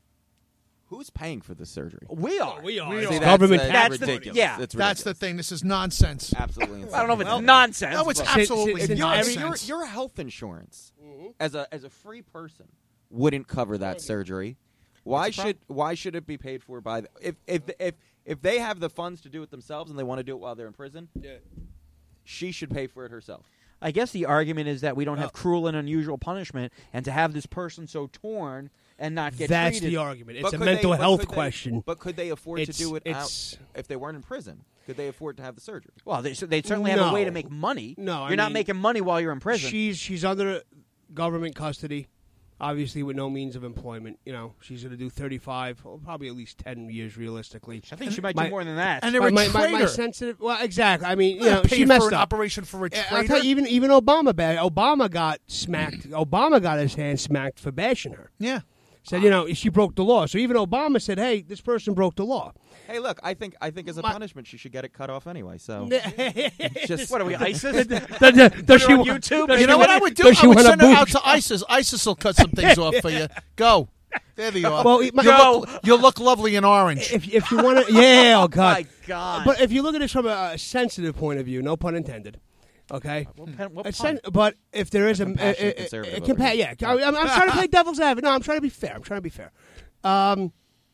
[SPEAKER 1] Who's paying for the surgery?
[SPEAKER 3] We are.
[SPEAKER 4] We are.
[SPEAKER 5] We
[SPEAKER 4] It's
[SPEAKER 5] are.
[SPEAKER 4] government
[SPEAKER 1] That's, uh,
[SPEAKER 3] That's the-
[SPEAKER 1] ridiculous.
[SPEAKER 3] yeah.
[SPEAKER 1] It's
[SPEAKER 5] That's the
[SPEAKER 1] ridiculous.
[SPEAKER 5] thing. This is nonsense.
[SPEAKER 1] Absolutely insane.
[SPEAKER 3] I don't know if it's
[SPEAKER 4] Well,
[SPEAKER 3] nonsense.
[SPEAKER 5] No, it's
[SPEAKER 3] but-
[SPEAKER 5] absolutely
[SPEAKER 4] Since- since
[SPEAKER 5] nonsense.
[SPEAKER 1] I mean, your, your health insurance as a as a free person wouldn't cover that surgery. Why
[SPEAKER 3] What's the
[SPEAKER 1] should why should it be paid for by the, if if if if they have the funds to do it themselves and they want to do it while they're in prison?
[SPEAKER 4] Yeah.
[SPEAKER 1] She should pay for it herself.
[SPEAKER 3] I guess the argument is that we don't have cruel and unusual punishment, and to have this person so torn and not get
[SPEAKER 4] That's
[SPEAKER 3] treated.
[SPEAKER 4] the argument. It's
[SPEAKER 1] But
[SPEAKER 4] a
[SPEAKER 1] could
[SPEAKER 4] mental
[SPEAKER 1] they- but
[SPEAKER 4] health
[SPEAKER 1] could they-
[SPEAKER 4] question.
[SPEAKER 1] But could they afford to
[SPEAKER 4] It's-
[SPEAKER 1] do it
[SPEAKER 4] it's-
[SPEAKER 1] out if they weren't in prison? Could they afford to have the surgery?
[SPEAKER 3] Well, they, so they certainly have a way
[SPEAKER 4] No.
[SPEAKER 3] to make money.
[SPEAKER 4] No, I
[SPEAKER 3] you're not
[SPEAKER 4] mean,
[SPEAKER 3] making money while you're in prison.
[SPEAKER 4] She's she's under government custody, obviously with no means of employment. You know, she's going to do thirty-five, well, probably at least ten years realistically.
[SPEAKER 3] I think she might
[SPEAKER 4] my-
[SPEAKER 3] do more than that.
[SPEAKER 5] And they're
[SPEAKER 4] my,
[SPEAKER 5] a
[SPEAKER 4] my, my,
[SPEAKER 5] traitor.
[SPEAKER 4] my sensitive. Well, exactly. I mean, you
[SPEAKER 5] Yeah,
[SPEAKER 4] know,
[SPEAKER 5] paying
[SPEAKER 4] she messed
[SPEAKER 5] for an
[SPEAKER 4] up.
[SPEAKER 5] operation for a
[SPEAKER 4] Yeah,
[SPEAKER 5] traitor.
[SPEAKER 4] I'll tell you, even even Obama, ba- Obama got smacked. Obama got his hand smacked for bashing her.
[SPEAKER 5] yeah.
[SPEAKER 4] Said, you know, she broke the law. So even Obama said, "Hey, this person broke the law."
[SPEAKER 1] Hey, look, I think I think as a
[SPEAKER 4] My-
[SPEAKER 1] punishment she should get it cut off anyway. So
[SPEAKER 4] Just
[SPEAKER 3] What are we, ISIS?
[SPEAKER 4] does, does she
[SPEAKER 3] on
[SPEAKER 4] want-
[SPEAKER 3] YouTube?
[SPEAKER 4] does
[SPEAKER 5] You
[SPEAKER 4] she
[SPEAKER 5] know what
[SPEAKER 4] want-
[SPEAKER 5] I would do?
[SPEAKER 4] does
[SPEAKER 5] I
[SPEAKER 4] she
[SPEAKER 5] would
[SPEAKER 4] want a
[SPEAKER 5] send her out
[SPEAKER 4] boob
[SPEAKER 5] to ISIS. ISIS will cut some things off for you. Go. There they are.
[SPEAKER 4] Well, my-
[SPEAKER 5] you'll, look, you'll look lovely in orange.
[SPEAKER 4] If if you want to, yeah, oh god.
[SPEAKER 3] My God.
[SPEAKER 4] But if you look at this from a, a sensitive point of view, no pun intended. Okay.
[SPEAKER 3] What pen- what
[SPEAKER 4] A
[SPEAKER 3] pun?
[SPEAKER 4] sen- but if there is a,
[SPEAKER 1] compassionate
[SPEAKER 4] a- a-
[SPEAKER 1] conservative
[SPEAKER 4] a- a
[SPEAKER 1] over
[SPEAKER 4] compa-
[SPEAKER 1] here.
[SPEAKER 4] yeah, I, I'm, I'm trying to play devil's advocate. No, I'm trying to be fair. I'm trying to be fair. Um,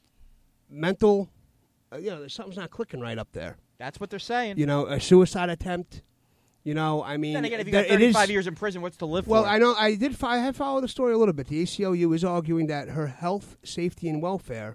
[SPEAKER 4] mental, uh, you know, there's something's not clicking right up there.
[SPEAKER 3] That's what they're saying.
[SPEAKER 4] You know, a suicide attempt. You know, I mean,
[SPEAKER 3] Then again, if you
[SPEAKER 4] there-
[SPEAKER 3] got
[SPEAKER 4] it is-
[SPEAKER 3] thirty-five years in prison, what's to live
[SPEAKER 4] Well,
[SPEAKER 3] for?
[SPEAKER 4] I know I did. I have followed the story a little bit. The A C L U is arguing that her health, safety, and welfare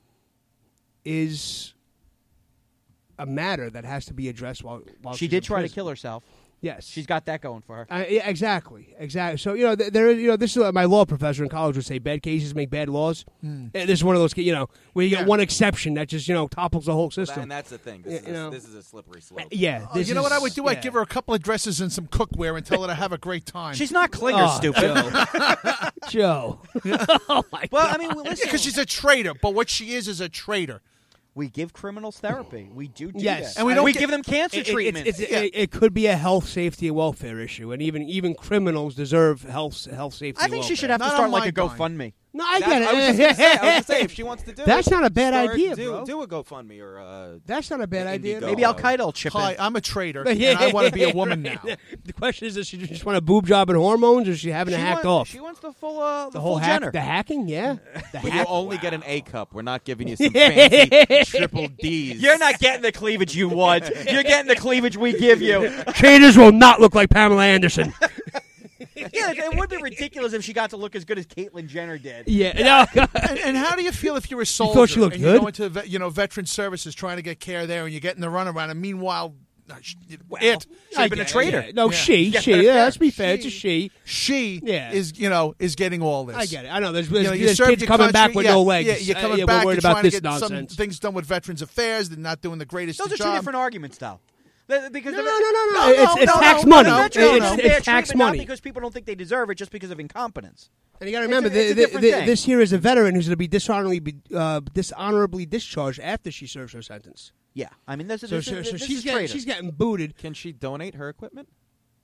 [SPEAKER 4] is a matter that has to be addressed while while
[SPEAKER 3] she
[SPEAKER 4] she's
[SPEAKER 3] did
[SPEAKER 4] in
[SPEAKER 3] try to
[SPEAKER 4] prison.
[SPEAKER 3] kill herself.
[SPEAKER 4] Yes,
[SPEAKER 3] She's got that going for her.
[SPEAKER 4] Uh, yeah, exactly, exactly. So you know, th- there, is- you know, this is what my law professor in college would say: bad cases make bad laws. And this is one of those, ca- you know, where you
[SPEAKER 5] Yeah.
[SPEAKER 4] get one exception that just you know topples the whole
[SPEAKER 1] That-
[SPEAKER 4] system.
[SPEAKER 1] and that's the thing. This,
[SPEAKER 4] Yeah,
[SPEAKER 1] is,
[SPEAKER 4] you know.
[SPEAKER 1] a, this is a slippery slope.
[SPEAKER 4] yeah,
[SPEAKER 5] Oh,
[SPEAKER 4] this
[SPEAKER 5] you know
[SPEAKER 4] is-
[SPEAKER 5] what I would do? I'd
[SPEAKER 4] yeah.
[SPEAKER 5] give her a couple of dresses and some cookware and tell her to have a great time.
[SPEAKER 3] She's not Klinger,
[SPEAKER 4] Oh,
[SPEAKER 3] stupid.
[SPEAKER 4] Joe. oh my
[SPEAKER 3] Well,
[SPEAKER 4] God.
[SPEAKER 3] I mean, well, listen.
[SPEAKER 5] because she's a traitor. But what she is is a traitor.
[SPEAKER 3] We give criminals therapy. We do do
[SPEAKER 4] Yes.
[SPEAKER 3] that.
[SPEAKER 5] And we don't
[SPEAKER 3] we
[SPEAKER 5] get-
[SPEAKER 3] give them cancer
[SPEAKER 4] It- it-
[SPEAKER 3] treatment.
[SPEAKER 4] It's, it's, it, it could be a health, safety, and welfare issue, and even even criminals deserve health, health, safety.
[SPEAKER 3] I
[SPEAKER 4] and
[SPEAKER 3] think she
[SPEAKER 4] welfare.
[SPEAKER 3] should have to
[SPEAKER 5] Not
[SPEAKER 3] start
[SPEAKER 5] on
[SPEAKER 3] like
[SPEAKER 5] my
[SPEAKER 3] a
[SPEAKER 5] dime.
[SPEAKER 3] GoFundMe.
[SPEAKER 4] No, I
[SPEAKER 1] That's-
[SPEAKER 4] get it.
[SPEAKER 1] I was just gonna say, I was gonna say, if she wants to do
[SPEAKER 4] That's
[SPEAKER 1] it,
[SPEAKER 4] not a bad
[SPEAKER 1] start-
[SPEAKER 4] idea,
[SPEAKER 1] do,
[SPEAKER 4] bro.
[SPEAKER 1] Do a GoFundMe or uh,
[SPEAKER 4] That's not a bad idea.
[SPEAKER 1] Indiegogo.
[SPEAKER 3] Maybe Al Qaeda will chip
[SPEAKER 5] Hi,
[SPEAKER 3] in.
[SPEAKER 5] I'm a traitor, and I want to be a woman now.
[SPEAKER 4] The question is, does she just want a boob job and hormones, or is she having
[SPEAKER 3] She
[SPEAKER 4] it hacked
[SPEAKER 3] want-
[SPEAKER 4] off?
[SPEAKER 3] She wants the full, uh, the,
[SPEAKER 4] the whole
[SPEAKER 3] full
[SPEAKER 4] hack,
[SPEAKER 3] Jenner.
[SPEAKER 4] the hacking, yeah. The
[SPEAKER 1] but you
[SPEAKER 4] hack.
[SPEAKER 1] only get an A cup. We're not giving you some fancy triple D's.
[SPEAKER 3] You're not getting the cleavage you want. You're getting the cleavage we give you.
[SPEAKER 4] Traders will not look like Pamela Anderson.
[SPEAKER 3] Yeah, it would be ridiculous if she got to look as good as Caitlyn Jenner did.
[SPEAKER 4] yeah, no.
[SPEAKER 5] and, and how do you feel if you're a soldier
[SPEAKER 4] thought she looked
[SPEAKER 5] and
[SPEAKER 4] good?
[SPEAKER 5] you go into ve- you know veteran services trying to get care there, and you're getting the runaround, and meanwhile, uh, sh- it
[SPEAKER 3] She'd have been a
[SPEAKER 4] get it,
[SPEAKER 3] traitor.
[SPEAKER 4] yeah. No,
[SPEAKER 5] Yeah.
[SPEAKER 4] she,
[SPEAKER 3] Yeah,
[SPEAKER 4] she.
[SPEAKER 3] fair,
[SPEAKER 4] Yeah,
[SPEAKER 3] fair.
[SPEAKER 4] let's be fair. It's a she.
[SPEAKER 5] she
[SPEAKER 4] Yeah.
[SPEAKER 5] is you know is getting all this.
[SPEAKER 4] I get it. I know. There's,
[SPEAKER 5] You
[SPEAKER 4] there's,
[SPEAKER 5] know, you
[SPEAKER 4] there's
[SPEAKER 5] served
[SPEAKER 4] kids
[SPEAKER 5] your
[SPEAKER 4] coming
[SPEAKER 5] country,
[SPEAKER 4] back with
[SPEAKER 5] yeah,
[SPEAKER 4] no legs.
[SPEAKER 5] Yeah, you're
[SPEAKER 4] Uh,
[SPEAKER 5] coming
[SPEAKER 4] yeah,
[SPEAKER 5] back.
[SPEAKER 4] We're worried
[SPEAKER 5] you're
[SPEAKER 4] about
[SPEAKER 5] trying to
[SPEAKER 4] this
[SPEAKER 5] get some
[SPEAKER 4] nonsense.
[SPEAKER 5] things done with Veterans Affairs. They're not doing the greatest
[SPEAKER 3] Those are
[SPEAKER 5] job.
[SPEAKER 3] two different arguments, though. The- Because
[SPEAKER 4] No,
[SPEAKER 3] the-
[SPEAKER 4] no, no, no,
[SPEAKER 5] No,
[SPEAKER 4] no. It's,
[SPEAKER 5] no,
[SPEAKER 4] it's
[SPEAKER 5] no,
[SPEAKER 4] tax
[SPEAKER 5] no,
[SPEAKER 4] money.
[SPEAKER 5] no, no,
[SPEAKER 3] Veterans
[SPEAKER 5] no,
[SPEAKER 4] It's,
[SPEAKER 5] no.
[SPEAKER 3] get
[SPEAKER 4] it's
[SPEAKER 3] bad
[SPEAKER 4] tax
[SPEAKER 3] treatment
[SPEAKER 4] money.
[SPEAKER 3] not because people don't think they deserve it, just because of incompetence.
[SPEAKER 4] And you got to remember,
[SPEAKER 3] It's a- it's a
[SPEAKER 4] the,
[SPEAKER 3] different
[SPEAKER 4] the,
[SPEAKER 3] thing.
[SPEAKER 4] this here is a veteran who's going to be dishonorably, be, uh, dishonorably discharged after she serves her sentence.
[SPEAKER 3] Yeah, I mean, this is
[SPEAKER 4] So,
[SPEAKER 3] this,
[SPEAKER 4] so,
[SPEAKER 3] is,
[SPEAKER 4] so
[SPEAKER 3] this
[SPEAKER 4] she's
[SPEAKER 3] is
[SPEAKER 4] getting
[SPEAKER 3] traitor.
[SPEAKER 4] she's getting booted.
[SPEAKER 1] Can she donate her equipment?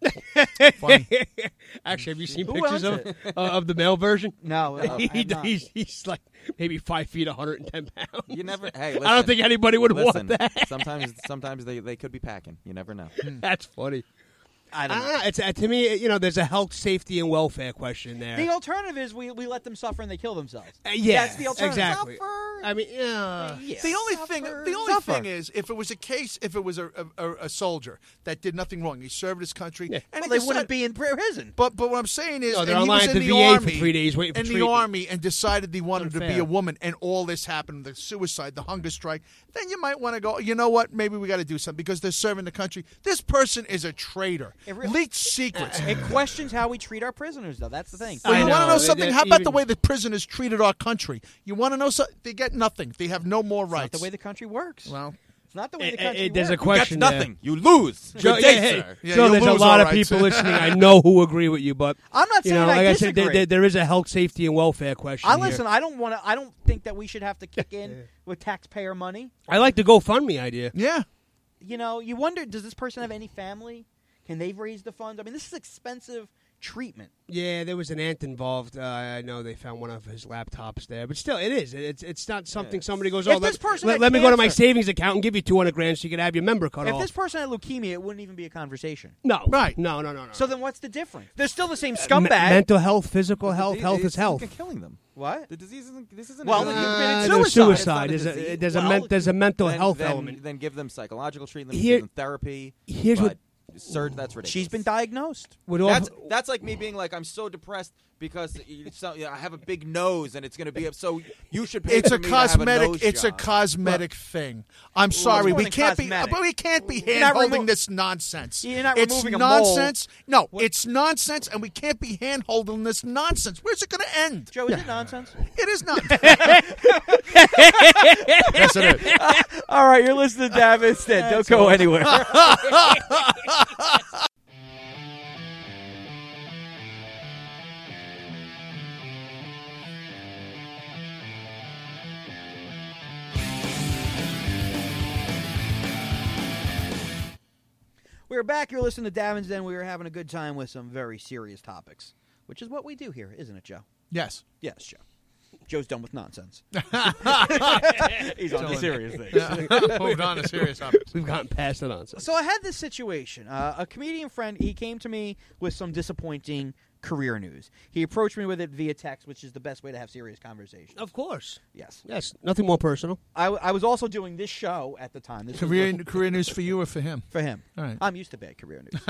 [SPEAKER 5] Funny.
[SPEAKER 4] Actually, have you seen
[SPEAKER 3] Who
[SPEAKER 4] pictures
[SPEAKER 3] owns
[SPEAKER 4] of uh, of the male version?
[SPEAKER 3] No, uh, I
[SPEAKER 4] he,
[SPEAKER 3] have not.
[SPEAKER 4] he's, he's like maybe five feet, one hundred ten pounds.
[SPEAKER 1] You never. Hey, listen,
[SPEAKER 4] I don't think anybody would
[SPEAKER 1] listen,
[SPEAKER 4] want that.
[SPEAKER 1] Sometimes, sometimes they, they could be packing. You never know.
[SPEAKER 4] That's funny.
[SPEAKER 3] I don't know.
[SPEAKER 4] Ah, it's uh, to me, you know, there's a health, safety, and welfare question there.
[SPEAKER 3] The alternative is we, we let them suffer and they kill themselves.
[SPEAKER 4] Uh, yeah,
[SPEAKER 3] That's the alternative.
[SPEAKER 4] exactly.
[SPEAKER 3] Suffer.
[SPEAKER 4] I mean, yeah.
[SPEAKER 3] Yeah.
[SPEAKER 5] The only
[SPEAKER 3] Suffer.
[SPEAKER 5] thing, the only
[SPEAKER 3] Suffer.
[SPEAKER 5] thing is, if it was a case, if it was a, a, a soldier that did nothing wrong, he served his country,
[SPEAKER 4] Yeah.
[SPEAKER 5] and
[SPEAKER 3] Well,
[SPEAKER 5] he
[SPEAKER 3] they
[SPEAKER 5] decided-
[SPEAKER 3] wouldn't be in prison.
[SPEAKER 5] But but what I'm saying is,
[SPEAKER 4] No, they're
[SPEAKER 5] and he
[SPEAKER 4] online
[SPEAKER 5] was
[SPEAKER 4] at
[SPEAKER 5] in
[SPEAKER 4] the
[SPEAKER 5] the
[SPEAKER 4] V A for
[SPEAKER 5] army
[SPEAKER 4] three days waiting for
[SPEAKER 5] in the
[SPEAKER 4] treatment.
[SPEAKER 5] army and decided he wanted to be
[SPEAKER 4] Unfair.
[SPEAKER 5] a woman, and all this happened, the suicide, the hunger strike. Then you might want to go. You know what? Maybe we got to do something because they're serving the country. This person is a traitor.
[SPEAKER 3] It re-
[SPEAKER 5] Leaked secrets.
[SPEAKER 3] It questions how we treat our prisoners, though. That's the thing.
[SPEAKER 5] Well,
[SPEAKER 4] I
[SPEAKER 5] you want to
[SPEAKER 4] know.
[SPEAKER 5] know something?
[SPEAKER 4] They-
[SPEAKER 5] How about
[SPEAKER 4] even-
[SPEAKER 5] the way the prisoners treated our country? You want to know something? They get nothing. They have no more
[SPEAKER 3] It's not
[SPEAKER 5] rights.
[SPEAKER 3] the way the country works.
[SPEAKER 5] well,
[SPEAKER 3] It's not the way the
[SPEAKER 4] Eh, eh,
[SPEAKER 3] country
[SPEAKER 4] eh, there's a
[SPEAKER 3] works.
[SPEAKER 4] question.
[SPEAKER 1] That's
[SPEAKER 4] there.
[SPEAKER 1] nothing. You lose.
[SPEAKER 4] Joe,
[SPEAKER 1] Good day,
[SPEAKER 4] yeah, hey,
[SPEAKER 1] sir.
[SPEAKER 5] Yeah,
[SPEAKER 4] Joe,
[SPEAKER 5] you'll
[SPEAKER 4] there's a
[SPEAKER 5] lose,
[SPEAKER 4] lot
[SPEAKER 5] all
[SPEAKER 4] of
[SPEAKER 5] right,
[SPEAKER 4] people
[SPEAKER 5] sir.
[SPEAKER 4] listening. I know who agree with you, but
[SPEAKER 3] I'm not
[SPEAKER 4] you
[SPEAKER 3] saying
[SPEAKER 4] know,
[SPEAKER 3] I
[SPEAKER 4] like I said, there,
[SPEAKER 3] disagree.
[SPEAKER 4] there, there is a health, safety, and welfare question.
[SPEAKER 3] I
[SPEAKER 4] here.
[SPEAKER 3] listen. I don't want to. I don't think that we should have to kick in with taxpayer money.
[SPEAKER 4] I like the GoFundMe idea.
[SPEAKER 5] yeah.
[SPEAKER 3] You know, you wonder: does this person have any family? Can they raise the funds? I mean, this is expensive treatment.
[SPEAKER 4] Yeah, there was an aunt involved. Uh, I know they found one of his laptops there, but still, it is. It's it's not something
[SPEAKER 1] Yeah.
[SPEAKER 4] somebody goes.
[SPEAKER 3] If
[SPEAKER 4] Oh,
[SPEAKER 3] this
[SPEAKER 4] let,
[SPEAKER 3] person
[SPEAKER 4] let,
[SPEAKER 3] had
[SPEAKER 4] let me go to my
[SPEAKER 3] cancer-
[SPEAKER 4] savings account and give you two hundred grand so you can have your member cut
[SPEAKER 3] If
[SPEAKER 4] off.
[SPEAKER 3] this person had leukemia, it wouldn't even be a conversation.
[SPEAKER 4] no,
[SPEAKER 5] Right.
[SPEAKER 4] No, no, no, no.
[SPEAKER 3] So then, what's the difference? They're still the same
[SPEAKER 4] Me-
[SPEAKER 3] scumbag.
[SPEAKER 4] mental health, physical health,
[SPEAKER 1] The-
[SPEAKER 4] health
[SPEAKER 1] it's
[SPEAKER 4] is health.
[SPEAKER 1] killing them.
[SPEAKER 3] what?
[SPEAKER 1] The disease isn't. This isn't.
[SPEAKER 3] Well,
[SPEAKER 1] a
[SPEAKER 3] then
[SPEAKER 1] disease.
[SPEAKER 3] you
[SPEAKER 4] Uh,
[SPEAKER 3] committed
[SPEAKER 4] there's
[SPEAKER 3] suicide.
[SPEAKER 4] suicide.
[SPEAKER 1] It's
[SPEAKER 4] There's
[SPEAKER 1] not a
[SPEAKER 4] a,
[SPEAKER 1] disease.
[SPEAKER 4] there's a
[SPEAKER 3] Well,
[SPEAKER 4] men, there's a mental
[SPEAKER 1] then,
[SPEAKER 4] health
[SPEAKER 1] then,
[SPEAKER 4] element.
[SPEAKER 1] Then give them psychological treatment.
[SPEAKER 4] Here-
[SPEAKER 1] give them therapy.
[SPEAKER 4] here's
[SPEAKER 1] but
[SPEAKER 4] what-
[SPEAKER 1] Surge, that's ridiculous.
[SPEAKER 3] She's been diagnosed.
[SPEAKER 4] Would all-
[SPEAKER 1] That's that's like me being like, I'm so depressed because you- so, yeah, I have a big nose and it's going to be so. You should pay
[SPEAKER 5] It's
[SPEAKER 1] for
[SPEAKER 5] a
[SPEAKER 1] me to have
[SPEAKER 5] cosmetic.
[SPEAKER 1] nose
[SPEAKER 5] it's a
[SPEAKER 1] job.
[SPEAKER 5] cosmetic thing. I'm sorry,
[SPEAKER 3] more
[SPEAKER 5] we
[SPEAKER 3] than
[SPEAKER 5] can't be.
[SPEAKER 3] cosmetic.
[SPEAKER 5] But we can't be
[SPEAKER 3] You're
[SPEAKER 5] hand
[SPEAKER 3] not
[SPEAKER 5] holding
[SPEAKER 3] remo-
[SPEAKER 5] this nonsense.
[SPEAKER 3] You're not
[SPEAKER 5] it's
[SPEAKER 3] removing a mole.
[SPEAKER 5] nonsense. No, it's nonsense, and we can't be hand holding this nonsense. Where's it going to end?
[SPEAKER 3] Joe, is it nonsense?
[SPEAKER 5] It is not. Yes, it is.
[SPEAKER 3] All right, you're listening to Dab Instead. Don't go anywhere. We're back. You're listening to Davin's Den. We were having a good time with some very serious topics, which is what we do here, isn't it, Joe?
[SPEAKER 5] Yes.
[SPEAKER 3] Yes, Joe. Joe's done with nonsense. He's on the serious things.
[SPEAKER 5] Moved on to serious topics.
[SPEAKER 4] We've gotten past the nonsense.
[SPEAKER 3] So I had this situation. Uh, a comedian friend, he came to me with some disappointing career news. He approached me with it via text, which is the best way to have serious conversation.
[SPEAKER 4] Of course.
[SPEAKER 3] Yes.
[SPEAKER 4] Yes. Nothing more personal.
[SPEAKER 3] I, w- I was also doing this show at the time. This was
[SPEAKER 5] Career
[SPEAKER 3] the-
[SPEAKER 5] career news for you or for him?
[SPEAKER 3] for him.
[SPEAKER 5] All right.
[SPEAKER 3] I'm used to bad career news.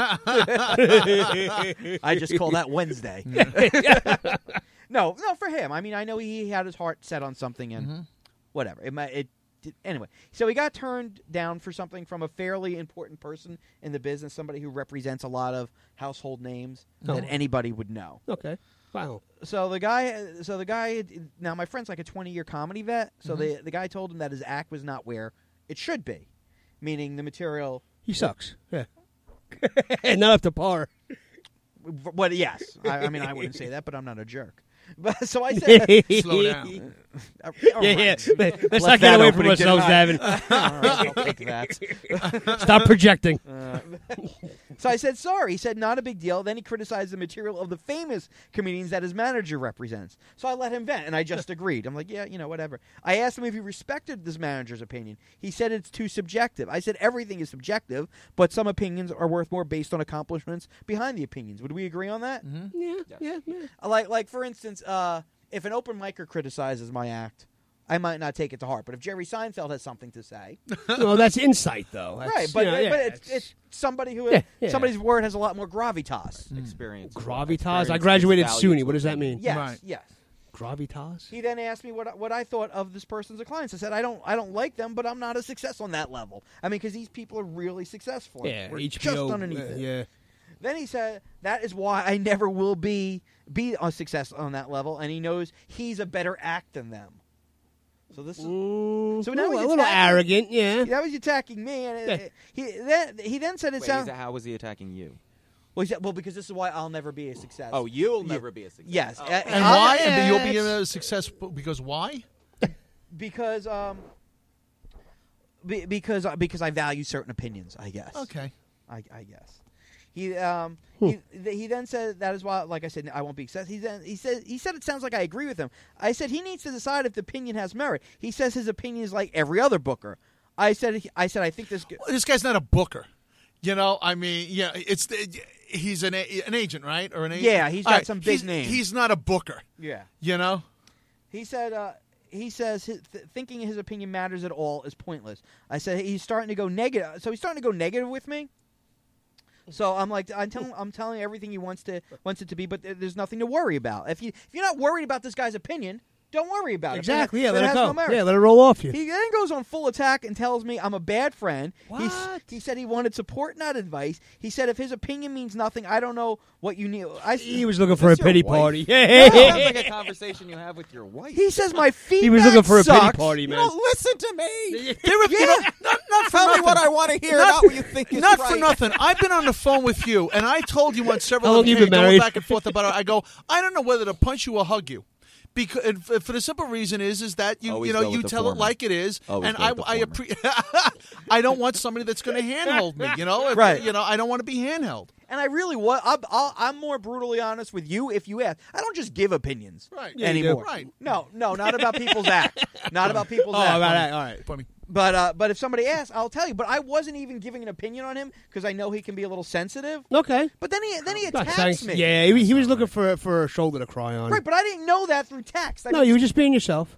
[SPEAKER 3] I just call that Wednesday. no, no, for him. I mean, I know he had his heart set on something, and
[SPEAKER 5] Mm-hmm.
[SPEAKER 3] whatever. It might. It did, anyway. So he got turned down for something from a fairly important person in the business, somebody who represents a lot of household names
[SPEAKER 4] Oh.
[SPEAKER 3] that anybody would know.
[SPEAKER 4] Okay. Wow.
[SPEAKER 3] So the guy, so the guy. Now my friend's like a twenty-year comedy vet. So
[SPEAKER 5] Mm-hmm.
[SPEAKER 3] the the guy told him that his act was not where it should be, meaning the material.
[SPEAKER 4] He sucks. Yeah. Not up to par.
[SPEAKER 3] What? Yes. I, I mean, I wouldn't say that, but I'm not a jerk. But so I said,
[SPEAKER 5] Slow down.
[SPEAKER 3] uh,
[SPEAKER 4] Yeah,
[SPEAKER 3] all
[SPEAKER 4] yeah.
[SPEAKER 3] right.
[SPEAKER 4] Let's
[SPEAKER 3] Left
[SPEAKER 4] not get
[SPEAKER 3] that
[SPEAKER 4] away from
[SPEAKER 3] opening,
[SPEAKER 4] ourselves,
[SPEAKER 3] didn't
[SPEAKER 4] Davin.
[SPEAKER 3] All right, I'll take that.
[SPEAKER 4] Stop projecting.
[SPEAKER 3] So I said, sorry. He said, not a big deal. Then he criticized the material of the famous comedians that his manager represents. So I let him vent, and I just agreed. I'm like, yeah, you know, whatever. I asked him if he respected this manager's opinion. He said it's too subjective. I said everything is subjective, but some opinions are worth more based on accomplishments behind the opinions. Would we agree on that?
[SPEAKER 4] Yeah, yeah, yeah.
[SPEAKER 3] Like, like for instance, uh, if an open micer criticizes my act, I might not take it to heart. But if Jerry Seinfeld has something to say,
[SPEAKER 4] Well, that's insight, though. That's,
[SPEAKER 3] right? But,
[SPEAKER 4] you know, yeah,
[SPEAKER 3] but it's, it's somebody who
[SPEAKER 4] Yeah, yeah.
[SPEAKER 3] somebody's word has a lot more gravitas.
[SPEAKER 1] Experience.
[SPEAKER 4] gravitas.
[SPEAKER 1] Experience
[SPEAKER 4] I
[SPEAKER 1] is
[SPEAKER 4] graduated
[SPEAKER 1] value
[SPEAKER 4] SUNY.
[SPEAKER 1] to
[SPEAKER 4] What does that
[SPEAKER 1] opinion.
[SPEAKER 4] mean?
[SPEAKER 3] Yes,
[SPEAKER 5] Right.
[SPEAKER 3] yes.
[SPEAKER 4] Gravitas.
[SPEAKER 3] He then asked me what I- what I thought of this person's clients. I said I don't I don't like them, but I'm not a success on that level. I mean, because these people are really successful.
[SPEAKER 4] Yeah,
[SPEAKER 3] We're
[SPEAKER 4] H B O.
[SPEAKER 3] just underneath
[SPEAKER 4] uh,
[SPEAKER 3] it.
[SPEAKER 4] Yeah.
[SPEAKER 3] Then he said that is why I never will be be a success on that level, and he knows he's a better act than them. So this is
[SPEAKER 4] Mm,
[SPEAKER 3] So
[SPEAKER 4] a
[SPEAKER 3] now
[SPEAKER 4] little,
[SPEAKER 3] he's
[SPEAKER 4] a little
[SPEAKER 3] attacking-
[SPEAKER 4] arrogant, yeah.
[SPEAKER 3] that was attacking me, and it,
[SPEAKER 4] Yeah.
[SPEAKER 3] it- he then he then said it
[SPEAKER 1] Wait,
[SPEAKER 3] sounds
[SPEAKER 1] is that- how was he attacking you?
[SPEAKER 3] well, he said, well because this is why I'll never be a success.
[SPEAKER 1] Oh, you'll
[SPEAKER 3] Yeah.
[SPEAKER 1] never be a success.
[SPEAKER 3] Yes,
[SPEAKER 1] Oh.
[SPEAKER 3] uh,
[SPEAKER 5] And
[SPEAKER 3] I'll-
[SPEAKER 5] why? And you'll be
[SPEAKER 3] it's-
[SPEAKER 5] a success because why?
[SPEAKER 3] because um be, because uh, because I value certain opinions. I guess.
[SPEAKER 5] Okay.
[SPEAKER 3] I, I guess. He um he th- he then said that is why, like I said, I won't be excessive. He then he said he said it sounds like I agree with him. I said he needs to decide if the opinion has merit. He says his opinion is like every other booker. I said I said I think this. G-
[SPEAKER 5] Well, this guy's not a booker. You know, I mean, yeah, it's the, he's an a, an agent, right? Or an agent?
[SPEAKER 3] Yeah, he's got
[SPEAKER 5] All right,
[SPEAKER 3] some big
[SPEAKER 5] he's,
[SPEAKER 3] name.
[SPEAKER 5] He's not a booker.
[SPEAKER 3] yeah.
[SPEAKER 5] You know?
[SPEAKER 3] He said uh, he says his, th- thinking his opinion matters at all is pointless. I said he's starting to go negative. So he's starting to go negative with me. So I'm like I'm telling I'm telling everything he wants to wants it to be, but th- there's nothing to worry about. If you if you're not worried about this guy's opinion, don't worry about
[SPEAKER 4] Exactly.
[SPEAKER 3] it.
[SPEAKER 4] Yeah,
[SPEAKER 3] Then
[SPEAKER 4] let it
[SPEAKER 3] has
[SPEAKER 4] go.
[SPEAKER 3] no merit.
[SPEAKER 4] Yeah, let it roll off you.
[SPEAKER 3] He then goes on full attack and tells me I'm a bad friend. He's,
[SPEAKER 4] What?
[SPEAKER 3] he said he wanted support, not advice. He said if his opinion means nothing, I don't know what you need. I,
[SPEAKER 4] He was looking for a
[SPEAKER 1] this your
[SPEAKER 4] pity
[SPEAKER 1] wife?
[SPEAKER 4] party.
[SPEAKER 1] That sounds
[SPEAKER 4] Yeah.
[SPEAKER 1] like a conversation you have with your wife.
[SPEAKER 3] he says my feedback
[SPEAKER 4] He was looking for a pity
[SPEAKER 3] sucks.
[SPEAKER 4] party,
[SPEAKER 1] you
[SPEAKER 4] man.
[SPEAKER 1] don't listen to me.
[SPEAKER 5] There, you know, not, not for
[SPEAKER 1] Tell me
[SPEAKER 5] nothing.
[SPEAKER 1] what I want to hear,
[SPEAKER 5] Not-
[SPEAKER 1] not, what you think is
[SPEAKER 5] Not
[SPEAKER 1] right.
[SPEAKER 5] for nothing. I've been on the phone with you, and I told you on several
[SPEAKER 4] How long you
[SPEAKER 5] occasions,
[SPEAKER 4] been
[SPEAKER 5] going
[SPEAKER 4] married?
[SPEAKER 5] back and forth about it. I go, I don't know whether to punch you or hug you. Because and f- for the simple reason is is that you
[SPEAKER 1] Always
[SPEAKER 5] you know
[SPEAKER 1] go with
[SPEAKER 5] you
[SPEAKER 1] the
[SPEAKER 5] tell it
[SPEAKER 1] former.
[SPEAKER 5] like it is,
[SPEAKER 1] Always
[SPEAKER 5] and
[SPEAKER 1] go
[SPEAKER 5] I
[SPEAKER 1] with the
[SPEAKER 5] I
[SPEAKER 1] former.
[SPEAKER 5] appre- I don't want somebody that's going to handhold me. You know, If-
[SPEAKER 3] Right.
[SPEAKER 5] You know, I don't want to be handheld.
[SPEAKER 3] And I really was. I'm, I'll, I'm more brutally honest with you if you ask. I don't just give opinions
[SPEAKER 5] Right. Yeah,
[SPEAKER 4] you do.
[SPEAKER 3] anymore.
[SPEAKER 5] Right.
[SPEAKER 3] No, no, not about people's act. Not about people's
[SPEAKER 4] Oh,
[SPEAKER 3] act.
[SPEAKER 4] about that. All right.
[SPEAKER 5] Funny.
[SPEAKER 3] But uh, but if somebody asks, I'll tell you. But I wasn't even giving an opinion on him because I know he can be a little sensitive.
[SPEAKER 4] Okay.
[SPEAKER 3] But then he then he
[SPEAKER 4] Not
[SPEAKER 3] attacks
[SPEAKER 4] thanks.
[SPEAKER 3] me.
[SPEAKER 4] Yeah, he, he was looking for for a shoulder to cry on.
[SPEAKER 3] Right, but I didn't know that through text. I
[SPEAKER 4] No,
[SPEAKER 3] mean,
[SPEAKER 4] you were just being yourself.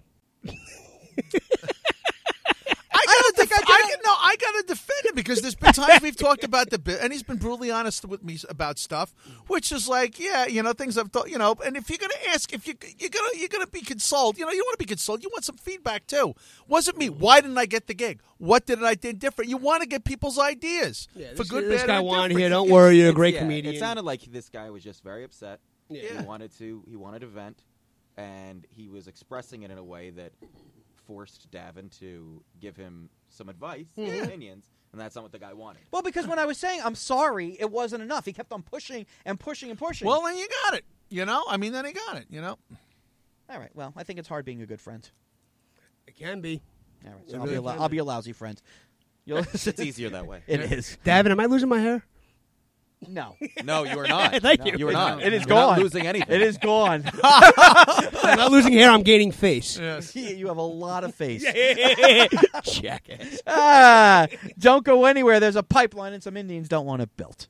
[SPEAKER 5] I
[SPEAKER 3] don't
[SPEAKER 5] gotta
[SPEAKER 3] think
[SPEAKER 5] def-
[SPEAKER 3] I did
[SPEAKER 5] I
[SPEAKER 3] it.
[SPEAKER 5] can, no, I gotta defend him because there's been times we've talked about the bit, and he's been brutally honest with me about stuff, which is like, yeah, you know, things I've thought, you know. And if you're gonna ask, if you you're gonna you're gonna be consoled, you know, you want to be consoled, you want some feedback too. Wasn't me. Why didn't I get the gig? What did I do different? You want to get people's ideas for
[SPEAKER 4] this,
[SPEAKER 5] good,
[SPEAKER 4] this
[SPEAKER 5] bad,
[SPEAKER 4] guy
[SPEAKER 5] or
[SPEAKER 4] wanted
[SPEAKER 5] indifferent.
[SPEAKER 4] here. Don't worry, you're a
[SPEAKER 1] It's-
[SPEAKER 4] great
[SPEAKER 1] yeah,
[SPEAKER 4] comedian.
[SPEAKER 1] It sounded like this guy was just very upset.
[SPEAKER 5] Yeah.
[SPEAKER 1] He wanted to. He wanted to vent, and he was expressing it in a way that forced Davin to give him some advice, and opinions, and that's not what the guy wanted.
[SPEAKER 3] well, because when I was saying I'm sorry, it wasn't enough. He kept on pushing and pushing and pushing.
[SPEAKER 5] Well, then you got it. You know, I mean, then he got it. You know.
[SPEAKER 3] all right. Well, I think it's hard being a good friend.
[SPEAKER 4] It can be.
[SPEAKER 3] All right, so
[SPEAKER 4] It
[SPEAKER 3] I'll,
[SPEAKER 4] really
[SPEAKER 3] be a lo-
[SPEAKER 4] can
[SPEAKER 3] I'll
[SPEAKER 4] be.
[SPEAKER 3] be a lousy friend. You'll
[SPEAKER 1] It's easier that way.
[SPEAKER 3] It is.
[SPEAKER 4] Davin, am I losing my hair?
[SPEAKER 3] No,
[SPEAKER 1] No, you are not.
[SPEAKER 4] Thank
[SPEAKER 1] No,
[SPEAKER 4] you.
[SPEAKER 1] You are not.
[SPEAKER 3] It is
[SPEAKER 1] You're not
[SPEAKER 3] gone.
[SPEAKER 1] losing anything.
[SPEAKER 3] it is gone.
[SPEAKER 4] I'm not losing hair. I'm gaining face.
[SPEAKER 5] Yes.
[SPEAKER 3] You have a lot of face.
[SPEAKER 4] Jackass.
[SPEAKER 3] Ah, don't go anywhere. There's a pipeline, and some Indians don't want it built.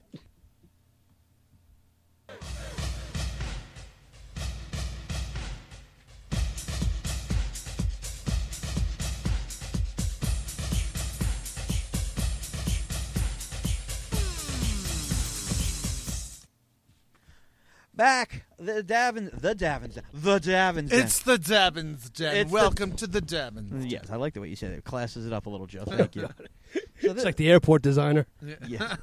[SPEAKER 3] Back, the Davins, the Davins, the Davins.
[SPEAKER 5] It's the Davins Den.
[SPEAKER 3] It's the-
[SPEAKER 5] Welcome to the Davins.
[SPEAKER 3] Yes, I like the way you said it. Classes it up a little, Joe. Thank you. So
[SPEAKER 4] It's
[SPEAKER 3] thi-
[SPEAKER 4] like the airport designer.
[SPEAKER 3] yeah.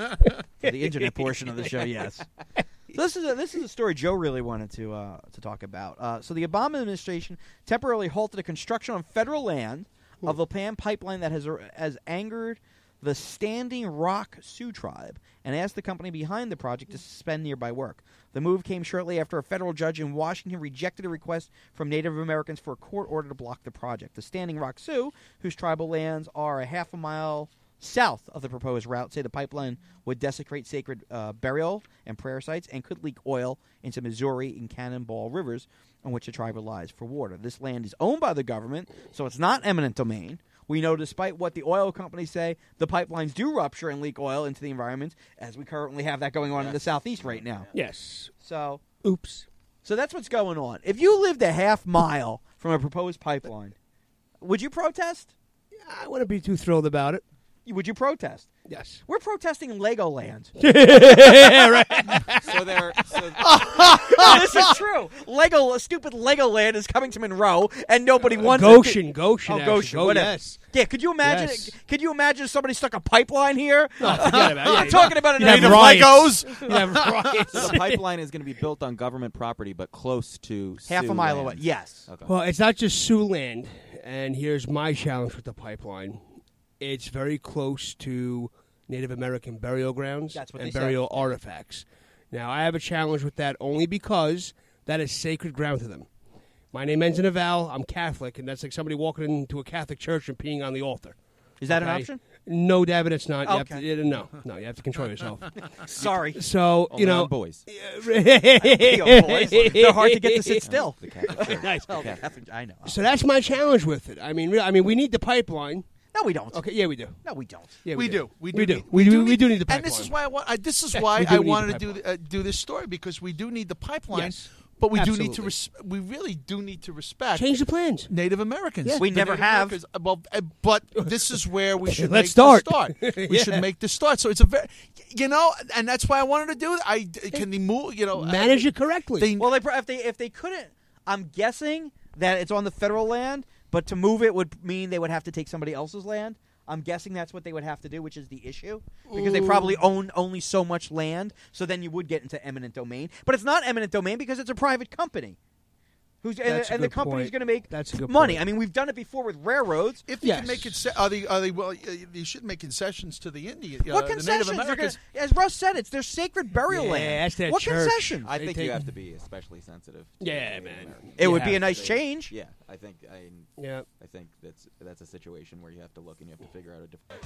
[SPEAKER 3] For the internet portion of the show, yes. So this is a, this is a story Joe really wanted to uh, to talk about. Uh, so the Obama administration temporarily halted the construction on federal land of the planned pipeline that has has angered the Standing Rock Sioux tribe and asked the company behind the project to suspend nearby work. The move came shortly after a federal judge in Washington rejected a request from Native Americans for a court order to block the project. The Standing Rock Sioux, whose tribal lands are a half a mile south of the proposed route, say the pipeline would desecrate sacred uh, burial and prayer sites and could leak oil into Missouri and Cannonball rivers on which the tribe relies for water. This land is owned by the government, so it's not eminent domain. We know despite what the oil companies say, the pipelines do rupture and leak oil into the environment, as we currently have that going on in the southeast right now.
[SPEAKER 4] Yes.
[SPEAKER 3] So,
[SPEAKER 4] Oops.
[SPEAKER 3] so that's what's going on. If you lived a half mile from a proposed pipeline, would you protest?
[SPEAKER 4] I wouldn't be too thrilled about it.
[SPEAKER 3] Would you protest?
[SPEAKER 4] Yes.
[SPEAKER 3] We're protesting Legoland.
[SPEAKER 4] Yeah, right.
[SPEAKER 1] So they're so
[SPEAKER 3] No, this is true. Lego, stupid Legoland is coming to Monroe, and nobody wants it.
[SPEAKER 4] Goshen, Goshen.
[SPEAKER 3] Oh,
[SPEAKER 4] actually.
[SPEAKER 3] Goshen,
[SPEAKER 4] Go,
[SPEAKER 3] whatever.
[SPEAKER 4] yes.
[SPEAKER 3] Yeah, could you imagine?
[SPEAKER 4] Yes.
[SPEAKER 3] Could you imagine if somebody stuck a pipeline here?
[SPEAKER 4] No, forget about it. Yeah,
[SPEAKER 3] I'm talking about an
[SPEAKER 4] you'd have
[SPEAKER 3] native
[SPEAKER 4] riots.
[SPEAKER 5] Legos.
[SPEAKER 4] You'd have riots.
[SPEAKER 1] so the pipeline is going to be built on government property, but close to
[SPEAKER 3] half a
[SPEAKER 1] Sioux
[SPEAKER 3] mile
[SPEAKER 1] land.
[SPEAKER 3] away. Yes.
[SPEAKER 1] Okay.
[SPEAKER 4] Well, it's not just Sioux land, and here's my challenge with the pipeline. It's very close to Native American burial grounds
[SPEAKER 3] That's what
[SPEAKER 4] and
[SPEAKER 3] they said.
[SPEAKER 4] burial artifacts. Now, I have a challenge with that only because that is sacred ground to them. My name ends in a vowel. I'm Catholic, and that's like somebody walking into a Catholic church and peeing on the altar.
[SPEAKER 3] Is that an
[SPEAKER 4] Okay?
[SPEAKER 3] option?
[SPEAKER 4] No, Davin, it's not. You have
[SPEAKER 3] Okay.
[SPEAKER 4] to, uh, no, no, you have to control yourself.
[SPEAKER 3] Sorry.
[SPEAKER 4] So
[SPEAKER 1] Only
[SPEAKER 4] you know,
[SPEAKER 1] on boys.
[SPEAKER 3] Yo, boys, they're hard to get to sit still.
[SPEAKER 1] The Catholic Church.
[SPEAKER 4] Nice.
[SPEAKER 3] Oh,
[SPEAKER 1] The Catholic-
[SPEAKER 3] Catherine, I know.
[SPEAKER 4] So that's my challenge with it. I mean, re- I mean, we need the pipeline.
[SPEAKER 3] No, we don't.
[SPEAKER 4] Okay, yeah, we do.
[SPEAKER 3] No, we don't.
[SPEAKER 4] Yeah,
[SPEAKER 5] We do. We do.
[SPEAKER 4] We do.
[SPEAKER 5] need-
[SPEAKER 4] We do. We do need the
[SPEAKER 5] And
[SPEAKER 4] pipeline.
[SPEAKER 5] this is why I want. I, this is
[SPEAKER 4] Yeah,
[SPEAKER 5] why
[SPEAKER 4] we do
[SPEAKER 5] I
[SPEAKER 4] need the
[SPEAKER 5] wanted to do
[SPEAKER 4] pipeline.
[SPEAKER 5] uh, do this story because we do need the pipeline,
[SPEAKER 4] Yes.
[SPEAKER 5] but we do
[SPEAKER 4] Absolutely.
[SPEAKER 5] need to. Res- we really do need to respect
[SPEAKER 4] Change the plans.
[SPEAKER 5] Native Americans.
[SPEAKER 4] Yeah.
[SPEAKER 3] We
[SPEAKER 5] The
[SPEAKER 3] never
[SPEAKER 5] Native
[SPEAKER 3] have.
[SPEAKER 5] Americans. Uh, Well, uh, but this is where we should
[SPEAKER 4] Let's
[SPEAKER 5] make
[SPEAKER 4] start.
[SPEAKER 5] the start. We
[SPEAKER 4] Yeah.
[SPEAKER 5] should make the start. So it's a very, you know, and that's why I wanted to do it. I can they move, you know,
[SPEAKER 4] Manage
[SPEAKER 5] I,
[SPEAKER 4] it correctly.
[SPEAKER 5] They,
[SPEAKER 3] Well, they, pr- if they if they couldn't, I'm guessing that it's on the federal land, but to move it would mean they would have to take somebody else's land. I'm guessing that's what they would have to do, which is the issue, because they probably own only so much land. So then you would get into eminent domain, but it's not eminent domain because it's a private company. Who's and,
[SPEAKER 4] That's a
[SPEAKER 3] and the
[SPEAKER 4] good
[SPEAKER 3] company's
[SPEAKER 4] point.
[SPEAKER 3] going to make
[SPEAKER 4] That's a good
[SPEAKER 3] money.
[SPEAKER 4] point.
[SPEAKER 3] I mean, we've done it before with railroads.
[SPEAKER 5] if you
[SPEAKER 4] Yes.
[SPEAKER 5] can make it, are they? Are they? Well, uh, you should make concessions to the Indian. Uh,
[SPEAKER 3] What
[SPEAKER 5] the Native
[SPEAKER 3] concessions? They're gonna,
[SPEAKER 5] Americans.
[SPEAKER 3] as Russ said, it's their sacred burial
[SPEAKER 4] Yeah,
[SPEAKER 3] land.
[SPEAKER 4] that's their
[SPEAKER 3] what
[SPEAKER 4] church.
[SPEAKER 3] concessions?
[SPEAKER 1] I
[SPEAKER 4] They
[SPEAKER 1] think
[SPEAKER 4] take-
[SPEAKER 1] you have to be especially sensitive. to
[SPEAKER 4] Yeah,
[SPEAKER 1] Native
[SPEAKER 4] man.
[SPEAKER 1] Americans.
[SPEAKER 3] It would
[SPEAKER 4] Yeah.
[SPEAKER 3] be a nice
[SPEAKER 1] They-
[SPEAKER 3] change.
[SPEAKER 1] Yeah, I think I,
[SPEAKER 4] yeah.
[SPEAKER 1] I think that's that's a situation where you have to look and you have to figure out a different.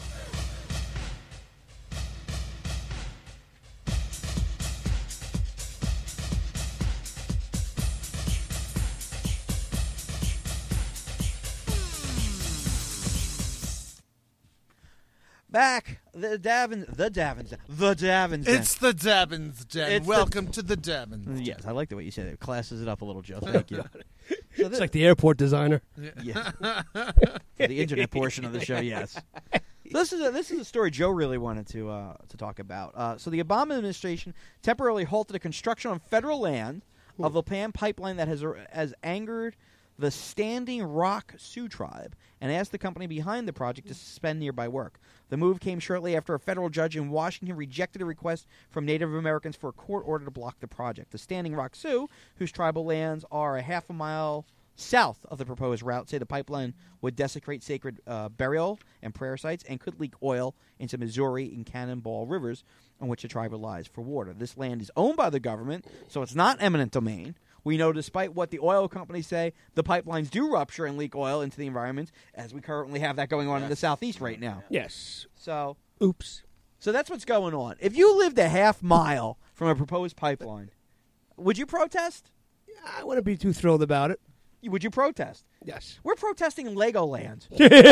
[SPEAKER 3] Back the Davin, the Davins, the Davins. Den.
[SPEAKER 5] It's the Davins Den.
[SPEAKER 3] It's the-
[SPEAKER 5] Welcome to the Davins.
[SPEAKER 3] Yes, I like the way you said it. Classes it up a little, Joe. Thank you. So
[SPEAKER 4] It's
[SPEAKER 3] thi-
[SPEAKER 4] like the airport designer.
[SPEAKER 3] yeah. For the internet portion of the show, yes. So this is a, this is a story Joe really wanted to uh, to talk about. Uh, so the Obama administration temporarily halted the construction on federal land of the Pan pipeline that has has angered the Standing Rock Sioux tribe and asked the company behind the project to suspend nearby work. The move came shortly after a federal judge in Washington rejected a request from Native Americans for a court order to block the project. The Standing Rock Sioux, whose tribal lands are a half a mile south of the proposed route, say the pipeline would desecrate sacred uh, burial and prayer sites and could leak oil into Missouri and Cannonball rivers on which the tribe relies for water. This land is owned by the government, so it's not eminent domain. We know despite what the oil companies say, the pipelines do rupture and leak oil into the environment, as we currently have that going on in the southeast right now.
[SPEAKER 4] Yes.
[SPEAKER 3] So,
[SPEAKER 4] Oops.
[SPEAKER 3] so that's what's going on. If you lived a half mile from a proposed pipeline, would you protest?
[SPEAKER 4] I wouldn't be too thrilled about it.
[SPEAKER 3] Would you protest?
[SPEAKER 4] Yes.
[SPEAKER 3] We're protesting Legoland.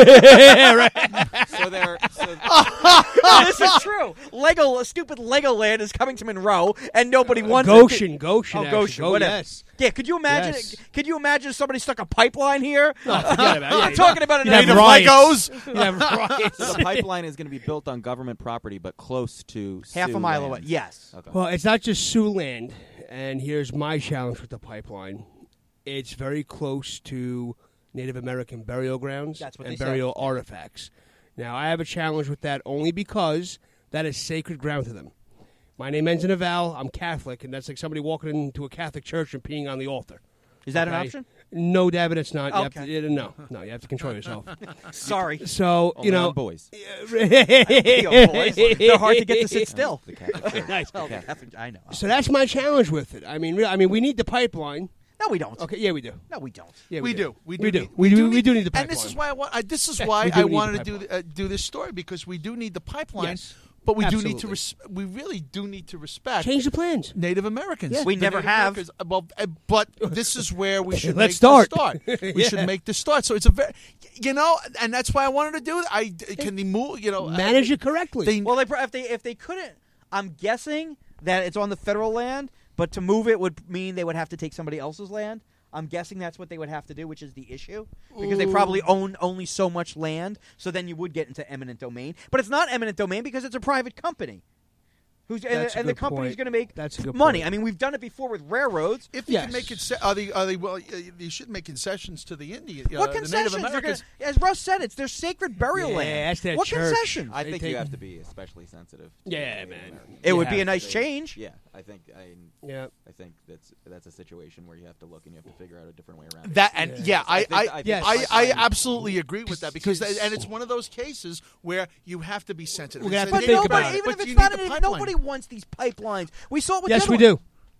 [SPEAKER 1] So there, so
[SPEAKER 3] No, this is true. Lego, stupid Legoland is coming to Monroe, and nobody wants it.
[SPEAKER 4] Goshen, Goshen.
[SPEAKER 3] Oh,
[SPEAKER 4] actually.
[SPEAKER 3] Goshen,
[SPEAKER 4] Go-
[SPEAKER 3] whatever.
[SPEAKER 4] Yes.
[SPEAKER 3] Yeah, could you imagine?
[SPEAKER 4] Yes.
[SPEAKER 3] Could you imagine if somebody stuck a pipeline here?
[SPEAKER 4] Oh, forget about it. Yeah,
[SPEAKER 3] I'm talking about an
[SPEAKER 4] you'd have
[SPEAKER 3] native
[SPEAKER 4] riots.
[SPEAKER 5] Legos.
[SPEAKER 4] You'd have riots.
[SPEAKER 1] the pipeline is going to be built on government property, but close to
[SPEAKER 3] half a
[SPEAKER 1] Sioux
[SPEAKER 3] mile
[SPEAKER 1] land.
[SPEAKER 3] away. Yes.
[SPEAKER 1] Okay.
[SPEAKER 4] Well, it's not just Sioux land, and here's my challenge with the pipeline. It's very close to Native American burial grounds
[SPEAKER 3] That's what
[SPEAKER 4] and
[SPEAKER 3] they said.
[SPEAKER 4] burial artifacts. Now, I have a challenge with that only because that is sacred ground to them. My name ends in a vowel. I'm Catholic, and that's like somebody walking into a Catholic church and peeing on the altar.
[SPEAKER 3] Is that an
[SPEAKER 4] Okay?
[SPEAKER 3] option?
[SPEAKER 4] No, David, it's not. You have
[SPEAKER 3] Okay.
[SPEAKER 4] to, no, no, you have to control yourself.
[SPEAKER 3] Sorry.
[SPEAKER 4] So,
[SPEAKER 1] Only
[SPEAKER 4] you know,
[SPEAKER 1] on boys.
[SPEAKER 3] Yo, boys, they're hard to get to sit still.
[SPEAKER 1] The Catholic Church.
[SPEAKER 4] Nice.
[SPEAKER 3] Oh,
[SPEAKER 1] Okay.
[SPEAKER 3] Catherine, I know.
[SPEAKER 4] so that's my challenge with it. I mean, re- I mean, we need the pipeline.
[SPEAKER 3] No, we don't.
[SPEAKER 4] Okay, yeah, we do.
[SPEAKER 3] No, we don't.
[SPEAKER 4] Yeah,
[SPEAKER 5] We do. We do.
[SPEAKER 4] We do.
[SPEAKER 5] need-
[SPEAKER 4] We do.
[SPEAKER 5] need-
[SPEAKER 4] We do need the
[SPEAKER 5] And this
[SPEAKER 4] pipeline.
[SPEAKER 5] is why I want. I, this is
[SPEAKER 4] Yeah,
[SPEAKER 5] why
[SPEAKER 4] we do
[SPEAKER 5] I
[SPEAKER 4] need the
[SPEAKER 5] wanted to do
[SPEAKER 4] pipeline.
[SPEAKER 5] uh, do this story because we do need the pipeline,
[SPEAKER 4] Yes.
[SPEAKER 5] but we do need to.
[SPEAKER 4] Absolutely.
[SPEAKER 5] Res- we really do need to respect
[SPEAKER 4] Change the plans.
[SPEAKER 5] Native Americans.
[SPEAKER 4] Yeah.
[SPEAKER 3] We
[SPEAKER 5] The
[SPEAKER 3] never
[SPEAKER 5] Native
[SPEAKER 3] have.
[SPEAKER 5] Americans. Uh, Well, uh, but this is where we should
[SPEAKER 4] Let's
[SPEAKER 5] make
[SPEAKER 4] start.
[SPEAKER 5] the start. We
[SPEAKER 4] Yeah.
[SPEAKER 5] should make the start. So it's a very, you know, and that's why I wanted to do it. I can they move, you know,
[SPEAKER 4] Manage it correctly.
[SPEAKER 5] They,
[SPEAKER 3] Well, they, pr- if they if they couldn't, I'm guessing that it's on the federal land, but to move it would mean they would have to take somebody else's land. I'm guessing that's what they would have to do, which is the issue, because they probably own only so much land. So then you would get into eminent domain, but it's not eminent domain because it's a private company. Who's and,
[SPEAKER 4] That's a
[SPEAKER 3] and the
[SPEAKER 4] good
[SPEAKER 3] company's
[SPEAKER 4] point.
[SPEAKER 3] going to make
[SPEAKER 4] That's a good
[SPEAKER 3] money.
[SPEAKER 4] point.
[SPEAKER 3] I mean, we've done it before with railroads.
[SPEAKER 5] if you
[SPEAKER 4] Yes.
[SPEAKER 5] can make it, are they? Are they? Well, uh, you should make concessions to the Indian, uh,
[SPEAKER 3] What
[SPEAKER 5] the
[SPEAKER 3] concessions?
[SPEAKER 5] Native
[SPEAKER 3] They're
[SPEAKER 5] Americans.
[SPEAKER 3] gonna, as Russ said, it's their sacred burial
[SPEAKER 4] Yeah,
[SPEAKER 3] land.
[SPEAKER 4] that's their
[SPEAKER 3] what
[SPEAKER 4] church.
[SPEAKER 3] concessions?
[SPEAKER 1] I
[SPEAKER 4] They
[SPEAKER 1] think
[SPEAKER 4] take-
[SPEAKER 1] you have to be especially sensitive. to
[SPEAKER 4] Yeah,
[SPEAKER 1] Native
[SPEAKER 4] man.
[SPEAKER 1] Americans.
[SPEAKER 3] it would
[SPEAKER 4] Yeah.
[SPEAKER 3] be a nice
[SPEAKER 1] They-
[SPEAKER 3] change.
[SPEAKER 1] Yeah, I think I,
[SPEAKER 4] yeah.
[SPEAKER 1] I think that's that's a situation where you have to look and you have to figure out a different way around it.
[SPEAKER 5] That and
[SPEAKER 4] Yeah.
[SPEAKER 5] yeah, I
[SPEAKER 1] I think-
[SPEAKER 5] I,
[SPEAKER 1] I think
[SPEAKER 4] Yes.
[SPEAKER 5] I, I
[SPEAKER 1] pipeline-
[SPEAKER 5] absolutely agree with that because that, and it's one of those cases where you have to be sensitive.
[SPEAKER 4] We're gonna
[SPEAKER 5] It's
[SPEAKER 4] have
[SPEAKER 5] a-
[SPEAKER 4] to
[SPEAKER 3] But
[SPEAKER 4] think
[SPEAKER 3] nobody,
[SPEAKER 4] about it.
[SPEAKER 3] even
[SPEAKER 5] but
[SPEAKER 3] if
[SPEAKER 5] you
[SPEAKER 3] it's
[SPEAKER 5] need
[SPEAKER 3] not,
[SPEAKER 5] the
[SPEAKER 3] an,
[SPEAKER 5] pipeline.
[SPEAKER 3] nobody wants these pipelines. We saw what.
[SPEAKER 4] Yes,
[SPEAKER 3] the
[SPEAKER 4] we
[SPEAKER 3] other
[SPEAKER 4] do.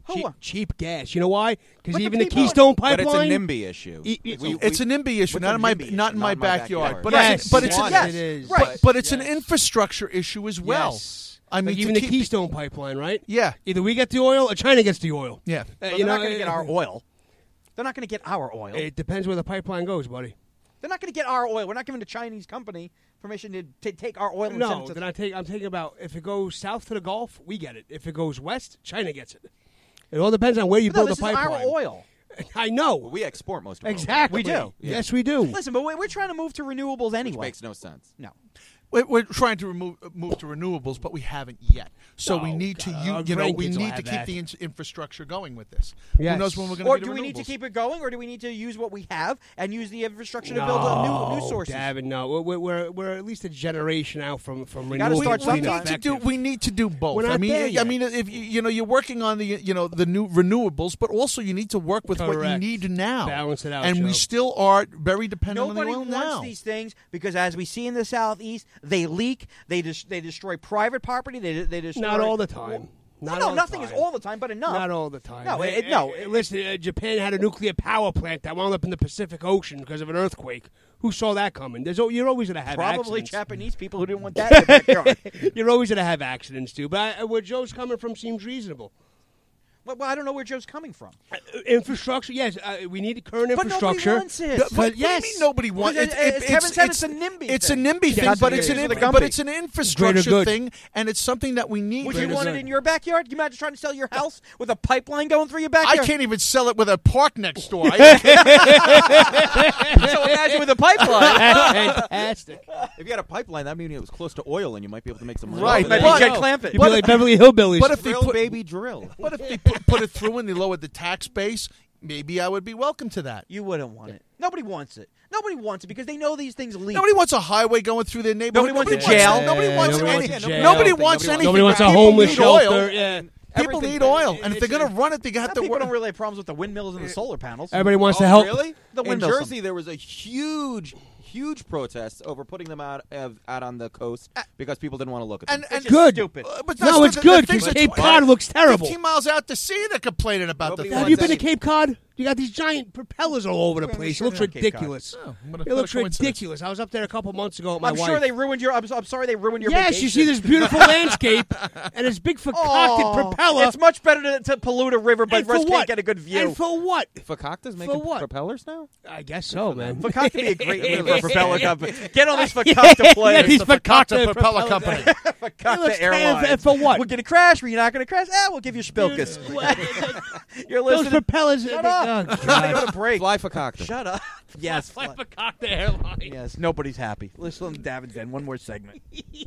[SPEAKER 4] cheap,
[SPEAKER 3] Who?
[SPEAKER 4] cheap gas. You know why? Because
[SPEAKER 3] But the
[SPEAKER 4] even the,
[SPEAKER 3] people-
[SPEAKER 4] Keystone
[SPEAKER 1] But
[SPEAKER 4] Pipeline.
[SPEAKER 1] it's a NIMBY issue.
[SPEAKER 4] E- e-
[SPEAKER 1] We-
[SPEAKER 5] It's
[SPEAKER 1] we-
[SPEAKER 5] an NIMBY issue,
[SPEAKER 1] What's
[SPEAKER 5] not
[SPEAKER 1] a
[SPEAKER 5] in my
[SPEAKER 1] NIMBY
[SPEAKER 5] not in
[SPEAKER 1] issue?
[SPEAKER 5] my
[SPEAKER 1] Not in my
[SPEAKER 5] backyard.
[SPEAKER 1] backyard.
[SPEAKER 5] But
[SPEAKER 4] Yes,
[SPEAKER 5] it's, but it's
[SPEAKER 4] yes,
[SPEAKER 5] an,
[SPEAKER 4] it is.
[SPEAKER 5] But,
[SPEAKER 3] Right.
[SPEAKER 5] but it's an
[SPEAKER 4] Yes.
[SPEAKER 5] infrastructure issue as well.
[SPEAKER 4] Yes.
[SPEAKER 5] I mean,
[SPEAKER 4] like
[SPEAKER 5] to
[SPEAKER 4] even the
[SPEAKER 5] keep-
[SPEAKER 4] Keystone Pipeline, right?
[SPEAKER 5] Yeah,
[SPEAKER 4] Either we get the oil or China gets the oil.
[SPEAKER 5] yeah.
[SPEAKER 4] Uh,
[SPEAKER 3] Well,
[SPEAKER 4] you
[SPEAKER 3] they're
[SPEAKER 4] know,
[SPEAKER 3] not going to get
[SPEAKER 4] uh,
[SPEAKER 3] our oil. They're not going to get our oil.
[SPEAKER 4] It depends where the pipeline goes, buddy.
[SPEAKER 3] They're not going to get our oil. We're not giving the Chinese company permission to, to take our oil and send
[SPEAKER 4] No,
[SPEAKER 3] it to
[SPEAKER 4] then I take. I'm thinking about if it goes south to the Gulf, we get it. If it goes west, China gets it. It all depends on where you
[SPEAKER 3] But no,
[SPEAKER 4] build
[SPEAKER 3] this
[SPEAKER 4] the
[SPEAKER 3] is
[SPEAKER 4] pipeline.
[SPEAKER 3] our oil.
[SPEAKER 4] I know.
[SPEAKER 1] we export most of our oil,
[SPEAKER 4] Exactly.
[SPEAKER 3] We do.
[SPEAKER 4] Yes, we do.
[SPEAKER 3] Listen, but we- we're trying to move to renewables
[SPEAKER 1] which
[SPEAKER 3] anyway.
[SPEAKER 1] makes no sense.
[SPEAKER 3] No.
[SPEAKER 5] We're, we're trying to remove, move to renewables, but we haven't yet. So we
[SPEAKER 4] Oh,
[SPEAKER 5] need to,
[SPEAKER 4] God,
[SPEAKER 5] you,
[SPEAKER 4] our
[SPEAKER 5] you know, we
[SPEAKER 4] grandkids will
[SPEAKER 5] need to
[SPEAKER 4] have
[SPEAKER 5] keep
[SPEAKER 4] that.
[SPEAKER 5] the in- infrastructure going with this.
[SPEAKER 4] Yes.
[SPEAKER 5] Who knows when we're going to
[SPEAKER 3] Or
[SPEAKER 5] be
[SPEAKER 3] do
[SPEAKER 5] the
[SPEAKER 3] we need to
[SPEAKER 5] renewables.
[SPEAKER 3] keep it going, or do we need to use what we have and use the infrastructure to
[SPEAKER 4] no,
[SPEAKER 3] build a new, new sources?
[SPEAKER 4] Davin, no. We're, we're we're at least a generation out from from
[SPEAKER 3] gotta
[SPEAKER 4] renewable.
[SPEAKER 3] start
[SPEAKER 5] we
[SPEAKER 3] sometime.
[SPEAKER 5] need to do. We need to do both.
[SPEAKER 4] We're not
[SPEAKER 5] I mean,
[SPEAKER 4] there
[SPEAKER 5] I
[SPEAKER 4] yet.
[SPEAKER 5] mean, if you, you know, you're working on the you know the new renewables, but also you need to work with what you
[SPEAKER 4] Correct.
[SPEAKER 5] need now.
[SPEAKER 4] Balance it out,
[SPEAKER 5] and we
[SPEAKER 4] Joe.
[SPEAKER 5] still are very dependent
[SPEAKER 3] Nobody
[SPEAKER 5] on the
[SPEAKER 3] wants
[SPEAKER 5] oil now.
[SPEAKER 3] these things because, as we see in the southeast, they leak. They des- they destroy private property. They they destroy.
[SPEAKER 4] Not all the time.
[SPEAKER 3] No,
[SPEAKER 4] Not
[SPEAKER 3] no,
[SPEAKER 4] all the
[SPEAKER 3] nothing
[SPEAKER 4] time.
[SPEAKER 3] is all the time, but enough.
[SPEAKER 4] Not all the time.
[SPEAKER 3] No,
[SPEAKER 4] Hey,
[SPEAKER 3] it-
[SPEAKER 4] hey,
[SPEAKER 3] no,
[SPEAKER 4] hey,
[SPEAKER 3] it-
[SPEAKER 4] listen, uh, Japan had a nuclear power plant that wound up in the Pacific Ocean because of an earthquake. Who saw that coming? There's al- you're always going to have
[SPEAKER 3] Probably
[SPEAKER 4] accidents.
[SPEAKER 3] Japanese people who didn't want that in their backyard.
[SPEAKER 4] You're always going to have accidents too. But I, where Joe's coming from seems reasonable.
[SPEAKER 3] well, well, I don't know where Joe's coming from.
[SPEAKER 4] Uh, infrastructure, yes, uh, we need current
[SPEAKER 3] But nobody
[SPEAKER 4] infrastructure.
[SPEAKER 3] wants it.
[SPEAKER 5] But,
[SPEAKER 4] But
[SPEAKER 5] what do you
[SPEAKER 4] yes.
[SPEAKER 5] mean nobody wants
[SPEAKER 3] Well,
[SPEAKER 5] it,
[SPEAKER 3] as- as Kevin said, it's a NIMBY
[SPEAKER 5] It's
[SPEAKER 3] thing.
[SPEAKER 5] a NIMBY thing,
[SPEAKER 3] Yes,
[SPEAKER 5] but
[SPEAKER 3] it
[SPEAKER 5] it's
[SPEAKER 3] is.
[SPEAKER 5] an
[SPEAKER 3] With a
[SPEAKER 5] inf-
[SPEAKER 3] Gumpy.
[SPEAKER 5] but it's an
[SPEAKER 4] Greater
[SPEAKER 5] infrastructure
[SPEAKER 4] good.
[SPEAKER 5] thing, and it's something that we need.
[SPEAKER 3] Would you
[SPEAKER 4] Greater
[SPEAKER 3] want it
[SPEAKER 4] good.
[SPEAKER 3] in your backyard? You imagine trying to sell your house with a pipeline going through your
[SPEAKER 5] I
[SPEAKER 3] backyard?
[SPEAKER 5] can't even sell it with a park next door. I,
[SPEAKER 3] So imagine with a pipeline.
[SPEAKER 4] That's fantastic.
[SPEAKER 1] If you had a pipeline, that means it was close to oil, and you might be able to make some money.
[SPEAKER 5] Right,
[SPEAKER 1] off
[SPEAKER 3] Maybe
[SPEAKER 1] of
[SPEAKER 5] but-
[SPEAKER 1] that.
[SPEAKER 3] Jed Clampett.
[SPEAKER 4] You'd be like Beverly Hillbillies.
[SPEAKER 5] but if they
[SPEAKER 1] Drill,
[SPEAKER 5] put,
[SPEAKER 1] baby, drill.
[SPEAKER 5] but if they put, put it through and they lowered the tax base, maybe I would be welcome to that.
[SPEAKER 3] You wouldn't want it. Nobody wants it. Nobody wants it because they know these things leak.
[SPEAKER 5] Nobody wants a highway going through their neighborhood.
[SPEAKER 3] Nobody wants a
[SPEAKER 5] wants-
[SPEAKER 3] jail.
[SPEAKER 5] Nobody
[SPEAKER 4] Yeah,
[SPEAKER 5] wants
[SPEAKER 4] nobody
[SPEAKER 5] any.
[SPEAKER 4] wants a jail.
[SPEAKER 5] Nobody
[SPEAKER 1] Nobody
[SPEAKER 5] wants
[SPEAKER 1] wants-
[SPEAKER 5] anything.
[SPEAKER 4] Nobody wants a
[SPEAKER 5] People
[SPEAKER 4] homeless
[SPEAKER 5] need
[SPEAKER 4] shelter.
[SPEAKER 5] Oil.
[SPEAKER 4] Yeah.
[SPEAKER 5] People
[SPEAKER 3] Everything-
[SPEAKER 5] need oil, and if they're
[SPEAKER 3] it's-
[SPEAKER 5] going to run it, they got
[SPEAKER 3] Some
[SPEAKER 5] to
[SPEAKER 3] people
[SPEAKER 5] work.
[SPEAKER 3] don't really have problems with the windmills and the solar panels.
[SPEAKER 4] Everybody wants
[SPEAKER 1] Oh,
[SPEAKER 4] to help.
[SPEAKER 1] Really?
[SPEAKER 3] The
[SPEAKER 1] in
[SPEAKER 3] windows.
[SPEAKER 1] Jersey, there was a huge, huge protest over putting them out of, out on the coast because people didn't want to look at them.
[SPEAKER 5] And, and
[SPEAKER 3] It's
[SPEAKER 4] Good.
[SPEAKER 3] stupid.
[SPEAKER 5] Uh, but
[SPEAKER 4] No,
[SPEAKER 5] that's
[SPEAKER 4] it's
[SPEAKER 5] the-
[SPEAKER 4] good
[SPEAKER 5] the thing
[SPEAKER 4] because
[SPEAKER 5] that's
[SPEAKER 4] Cape
[SPEAKER 5] why-
[SPEAKER 4] Cod looks terrible.
[SPEAKER 5] Fifteen miles out to sea, they're complaining about
[SPEAKER 1] Nobody
[SPEAKER 5] the
[SPEAKER 1] wants
[SPEAKER 4] Have you
[SPEAKER 5] thing.
[SPEAKER 4] been to
[SPEAKER 1] any-
[SPEAKER 4] Cape Cod? You got these giant propellers all over the
[SPEAKER 3] Yeah,
[SPEAKER 4] place. It
[SPEAKER 3] we're
[SPEAKER 4] looks
[SPEAKER 3] sure they're on Cape Cod.
[SPEAKER 4] ridiculous.
[SPEAKER 5] Oh, what a-
[SPEAKER 4] It
[SPEAKER 5] what a
[SPEAKER 4] looks
[SPEAKER 5] coincidence.
[SPEAKER 4] ridiculous. I was up there a couple months ago with my
[SPEAKER 3] I'm
[SPEAKER 4] wife.
[SPEAKER 3] sure they ruined your. I'm, I'm sorry they ruined your.
[SPEAKER 4] Yes,
[SPEAKER 3] vacation.
[SPEAKER 4] you see this beautiful landscape and this big concocted
[SPEAKER 3] Oh,
[SPEAKER 4] propeller.
[SPEAKER 3] It's much better to, to pollute a river, but
[SPEAKER 4] and for
[SPEAKER 3] Russ can't
[SPEAKER 4] what?
[SPEAKER 3] get a good view.
[SPEAKER 4] And for what?
[SPEAKER 1] Fakakta's making
[SPEAKER 4] what?
[SPEAKER 1] propellers now?
[SPEAKER 4] I guess so, man.
[SPEAKER 3] Fakakta would be a great name for a propeller company. Get on this Fakakta
[SPEAKER 4] Yeah,
[SPEAKER 3] plane.
[SPEAKER 4] these
[SPEAKER 5] The Fakakta
[SPEAKER 4] Fakakta
[SPEAKER 5] propeller
[SPEAKER 4] propellers.
[SPEAKER 5] company.
[SPEAKER 4] It
[SPEAKER 3] Fakakta
[SPEAKER 4] looks-
[SPEAKER 3] Airlines.
[SPEAKER 4] and for what?
[SPEAKER 3] We're going to crash. We're not going to crash. Ah, we'll give you Spilkus. You're
[SPEAKER 4] Those
[SPEAKER 3] listening.
[SPEAKER 4] propellers.
[SPEAKER 3] Shut
[SPEAKER 4] oh,
[SPEAKER 3] up.
[SPEAKER 4] God.
[SPEAKER 3] Trying to go to break.
[SPEAKER 1] Fly Fakakta.
[SPEAKER 3] Shut up. Yes.
[SPEAKER 4] Fly
[SPEAKER 3] fly-
[SPEAKER 4] Fakakta Airline.
[SPEAKER 3] Yes. Nobody's happy. Listen to Davin's Den. One more segment.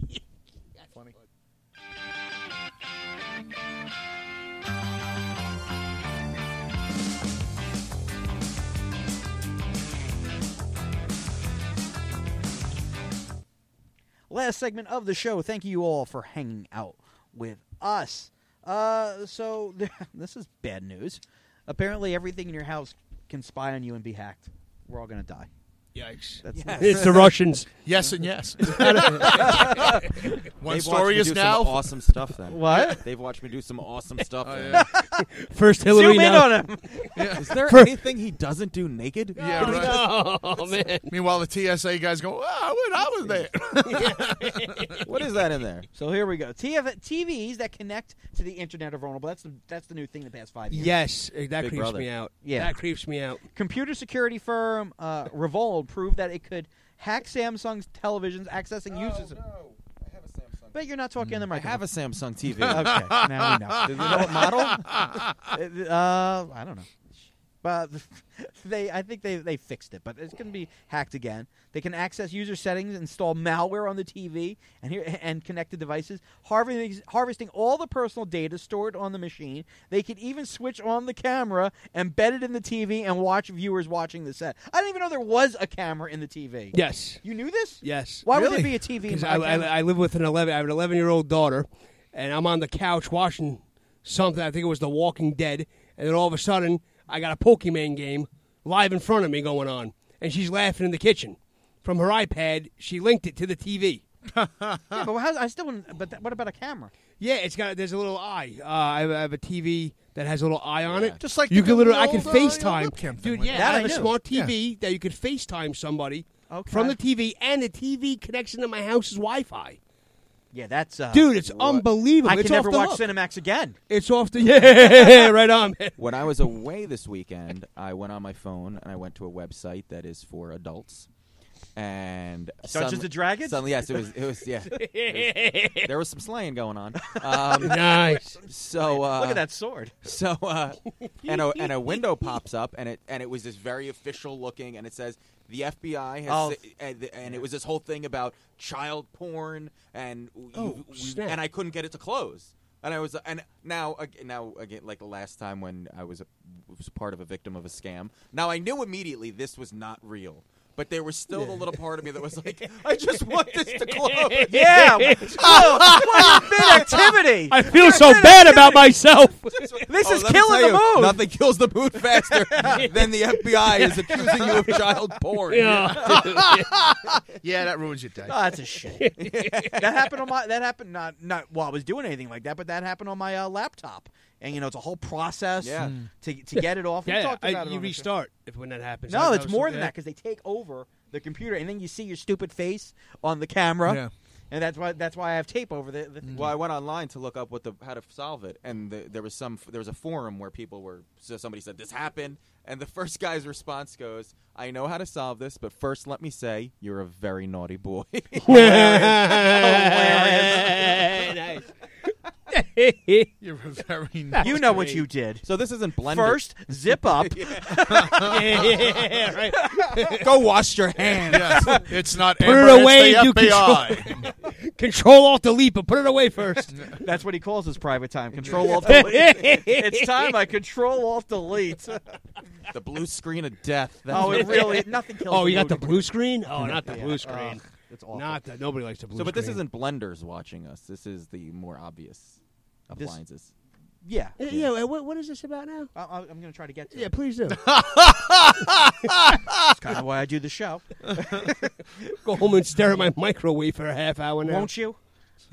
[SPEAKER 3] Last segment of the show. Thank you all for hanging out with us. Uh, so this is bad news. Apparently, everything in your house can spy on you and be hacked. We're all gonna die.
[SPEAKER 4] Yikes.
[SPEAKER 3] That's
[SPEAKER 4] It's the Russians.
[SPEAKER 5] Yes and yes. One
[SPEAKER 1] They've
[SPEAKER 5] story
[SPEAKER 1] watched
[SPEAKER 5] is
[SPEAKER 1] me do
[SPEAKER 5] now.
[SPEAKER 1] some awesome stuff. Then
[SPEAKER 3] What?
[SPEAKER 1] They've watched me do some awesome stuff.
[SPEAKER 5] Oh,
[SPEAKER 1] then.
[SPEAKER 5] yeah.
[SPEAKER 4] First Hillary.
[SPEAKER 3] Zoom in
[SPEAKER 4] now.
[SPEAKER 3] on him.
[SPEAKER 1] Is there
[SPEAKER 4] For-
[SPEAKER 1] anything he doesn't do naked?
[SPEAKER 5] Yeah, right.
[SPEAKER 4] Oh, man.
[SPEAKER 5] Meanwhile, the T S A guys go, "Ah, when I was there."
[SPEAKER 1] What is that in there?
[SPEAKER 3] So here we go. T V T Vs that connect to the internet are vulnerable. That's the that's the new thing the past five years.
[SPEAKER 4] Yes, that
[SPEAKER 1] Big
[SPEAKER 4] creeps
[SPEAKER 1] brother.
[SPEAKER 4] me out.
[SPEAKER 3] Yeah.
[SPEAKER 4] That creeps me out.
[SPEAKER 3] Computer security firm uh, Revolt proved that it could hack Samsung's televisions, accessing users.
[SPEAKER 1] I have a Samsung.
[SPEAKER 3] But you're not talking on the
[SPEAKER 1] I
[SPEAKER 3] microphone.
[SPEAKER 1] have a Samsung T V.
[SPEAKER 3] Okay, now we know.
[SPEAKER 1] Do you know what model?
[SPEAKER 3] Uh, I don't know. But they, I think they they fixed it, but it's going to be hacked again. They can access user settings, install malware on the T V, and here and connected devices, harvesting harvesting all the personal data stored on the machine. They can even switch on the camera, embed it in the T V, and watch viewers watching the set. I didn't even know there was a camera in the T V.
[SPEAKER 4] Yes.
[SPEAKER 3] You knew this?
[SPEAKER 4] Yes.
[SPEAKER 3] Why would
[SPEAKER 5] Really?
[SPEAKER 3] there be a T V in
[SPEAKER 4] Because
[SPEAKER 3] my
[SPEAKER 4] I, I,
[SPEAKER 3] camera?
[SPEAKER 4] I live with an eleven. I have an eleven-year-old daughter, and I'm on the couch watching something. I think it was The Walking Dead, and then all of a sudden, I got a Pokemon game live in front of me going on, and she's laughing in the kitchen. From her iPad, she linked it to the T V.
[SPEAKER 3] Yeah, but how, I still wouldn't. But that, what about a camera?
[SPEAKER 4] Yeah, it's got. There's a little eye. Uh, I, have, I have a T V that has a little eye on
[SPEAKER 1] Yeah.
[SPEAKER 4] it.
[SPEAKER 5] Just like
[SPEAKER 4] you
[SPEAKER 5] the
[SPEAKER 4] can literally, I
[SPEAKER 5] old,
[SPEAKER 4] can
[SPEAKER 5] uh, you know,
[SPEAKER 4] FaceTime,
[SPEAKER 5] webcam thing
[SPEAKER 4] dude.
[SPEAKER 5] like
[SPEAKER 4] Yeah,
[SPEAKER 3] that.
[SPEAKER 4] I have
[SPEAKER 3] I
[SPEAKER 4] a
[SPEAKER 3] knew.
[SPEAKER 4] smart T V that you could FaceTime somebody
[SPEAKER 3] Okay.
[SPEAKER 4] from the T V, and the T V connects into my house's Wi-Fi.
[SPEAKER 3] Yeah, that's uh,
[SPEAKER 4] Dude, it's
[SPEAKER 1] what?
[SPEAKER 4] unbelievable.
[SPEAKER 3] I can
[SPEAKER 4] it's
[SPEAKER 3] never
[SPEAKER 4] off the
[SPEAKER 3] watch
[SPEAKER 4] hook.
[SPEAKER 3] Cinemax again.
[SPEAKER 4] It's off the yeah, right on, man.
[SPEAKER 1] When I was away this weekend, I went on my phone and I went to a website that is for adults. And
[SPEAKER 3] Dungeons
[SPEAKER 1] suddenly-
[SPEAKER 3] and Dragons?
[SPEAKER 1] Suddenly, yes, it was. It was. Yeah, it was- there was some slaying going on. Um,
[SPEAKER 4] Nice.
[SPEAKER 1] so uh,
[SPEAKER 3] Look at that sword.
[SPEAKER 1] So uh, and a and a window pops up and it and it was this very official looking and it says the F B I has
[SPEAKER 3] Oh.
[SPEAKER 1] and, and it was this whole thing about child porn and you-
[SPEAKER 4] Oh,
[SPEAKER 1] you-
[SPEAKER 4] snap.
[SPEAKER 1] and I couldn't get it to close. And I was and now ag- now again like the last time when I was a, was part of a victim of a scam. Now I knew immediately this was not real. But there was still the little part of me that was like, I just want this to close.
[SPEAKER 3] Yeah. oh, what a big activity.
[SPEAKER 4] I feel so bad about myself.
[SPEAKER 3] This
[SPEAKER 1] Oh,
[SPEAKER 3] is
[SPEAKER 1] let me
[SPEAKER 3] killing
[SPEAKER 1] tell
[SPEAKER 3] the
[SPEAKER 1] you,
[SPEAKER 3] mood.
[SPEAKER 1] Nothing kills the mood faster than the F B I is accusing you of child porn.
[SPEAKER 4] Yeah.
[SPEAKER 5] Yeah, that ruins your day.
[SPEAKER 3] Oh, that's a shame. that happened on my. That happened not not while I was doing anything like that, but that happened on my uh, laptop. And you know, it's a whole process
[SPEAKER 1] Yeah.
[SPEAKER 3] to to get it off. We
[SPEAKER 4] Yeah,
[SPEAKER 3] talked
[SPEAKER 4] I-
[SPEAKER 3] about it
[SPEAKER 4] you
[SPEAKER 3] on the show.
[SPEAKER 4] restart if when that happens.
[SPEAKER 3] No,
[SPEAKER 4] That
[SPEAKER 3] it's
[SPEAKER 4] was
[SPEAKER 3] more
[SPEAKER 4] so-
[SPEAKER 3] than
[SPEAKER 4] yeah.
[SPEAKER 3] that because they take over the computer, and then you see your stupid face on the camera.
[SPEAKER 5] Yeah.
[SPEAKER 3] And that's why that's why I have tape over the. the thing.
[SPEAKER 1] Well, I went online to look up what the how to solve it, and the, there was some there was a forum where people were. So somebody said this happened, and the first guy's response goes, "I know how to solve this, but first let me say you're a very naughty boy."
[SPEAKER 4] Nice.
[SPEAKER 5] You're a very
[SPEAKER 3] You know what you did.
[SPEAKER 1] So this isn't blended.
[SPEAKER 3] First, zip up.
[SPEAKER 4] yeah, right.
[SPEAKER 1] go wash your hands.
[SPEAKER 5] Yes. It's not
[SPEAKER 4] Put
[SPEAKER 5] Amber,
[SPEAKER 4] it away.
[SPEAKER 5] it's
[SPEAKER 4] Do
[SPEAKER 5] the F B I.
[SPEAKER 4] control, control Alt Delete, but put it away first.
[SPEAKER 3] That's what he calls his private time. Control Alt Delete. It's time I Control Alt Delete.
[SPEAKER 1] The blue screen of death. That's
[SPEAKER 3] Oh,
[SPEAKER 1] what
[SPEAKER 3] it really nothing kills.
[SPEAKER 4] Oh,
[SPEAKER 3] the
[SPEAKER 4] you got the
[SPEAKER 3] mood.
[SPEAKER 4] blue screen? Oh, not the
[SPEAKER 3] Yeah.
[SPEAKER 4] blue
[SPEAKER 3] Ugh,
[SPEAKER 4] screen.
[SPEAKER 3] it's awful.
[SPEAKER 4] Not that. Nobody likes the blue
[SPEAKER 1] So, but
[SPEAKER 4] screen.
[SPEAKER 1] this isn't blenders watching us. This is the more obvious appliances.
[SPEAKER 3] Yeah.
[SPEAKER 4] Uh, Yeah, yeah, what, what is this about now?
[SPEAKER 3] I, I, I'm going to try to get to
[SPEAKER 4] Yeah,
[SPEAKER 3] it.
[SPEAKER 4] please do.
[SPEAKER 3] That's kind of why I do the show.
[SPEAKER 4] Go home and stare at my microwave for a half hour now.
[SPEAKER 3] Won't you?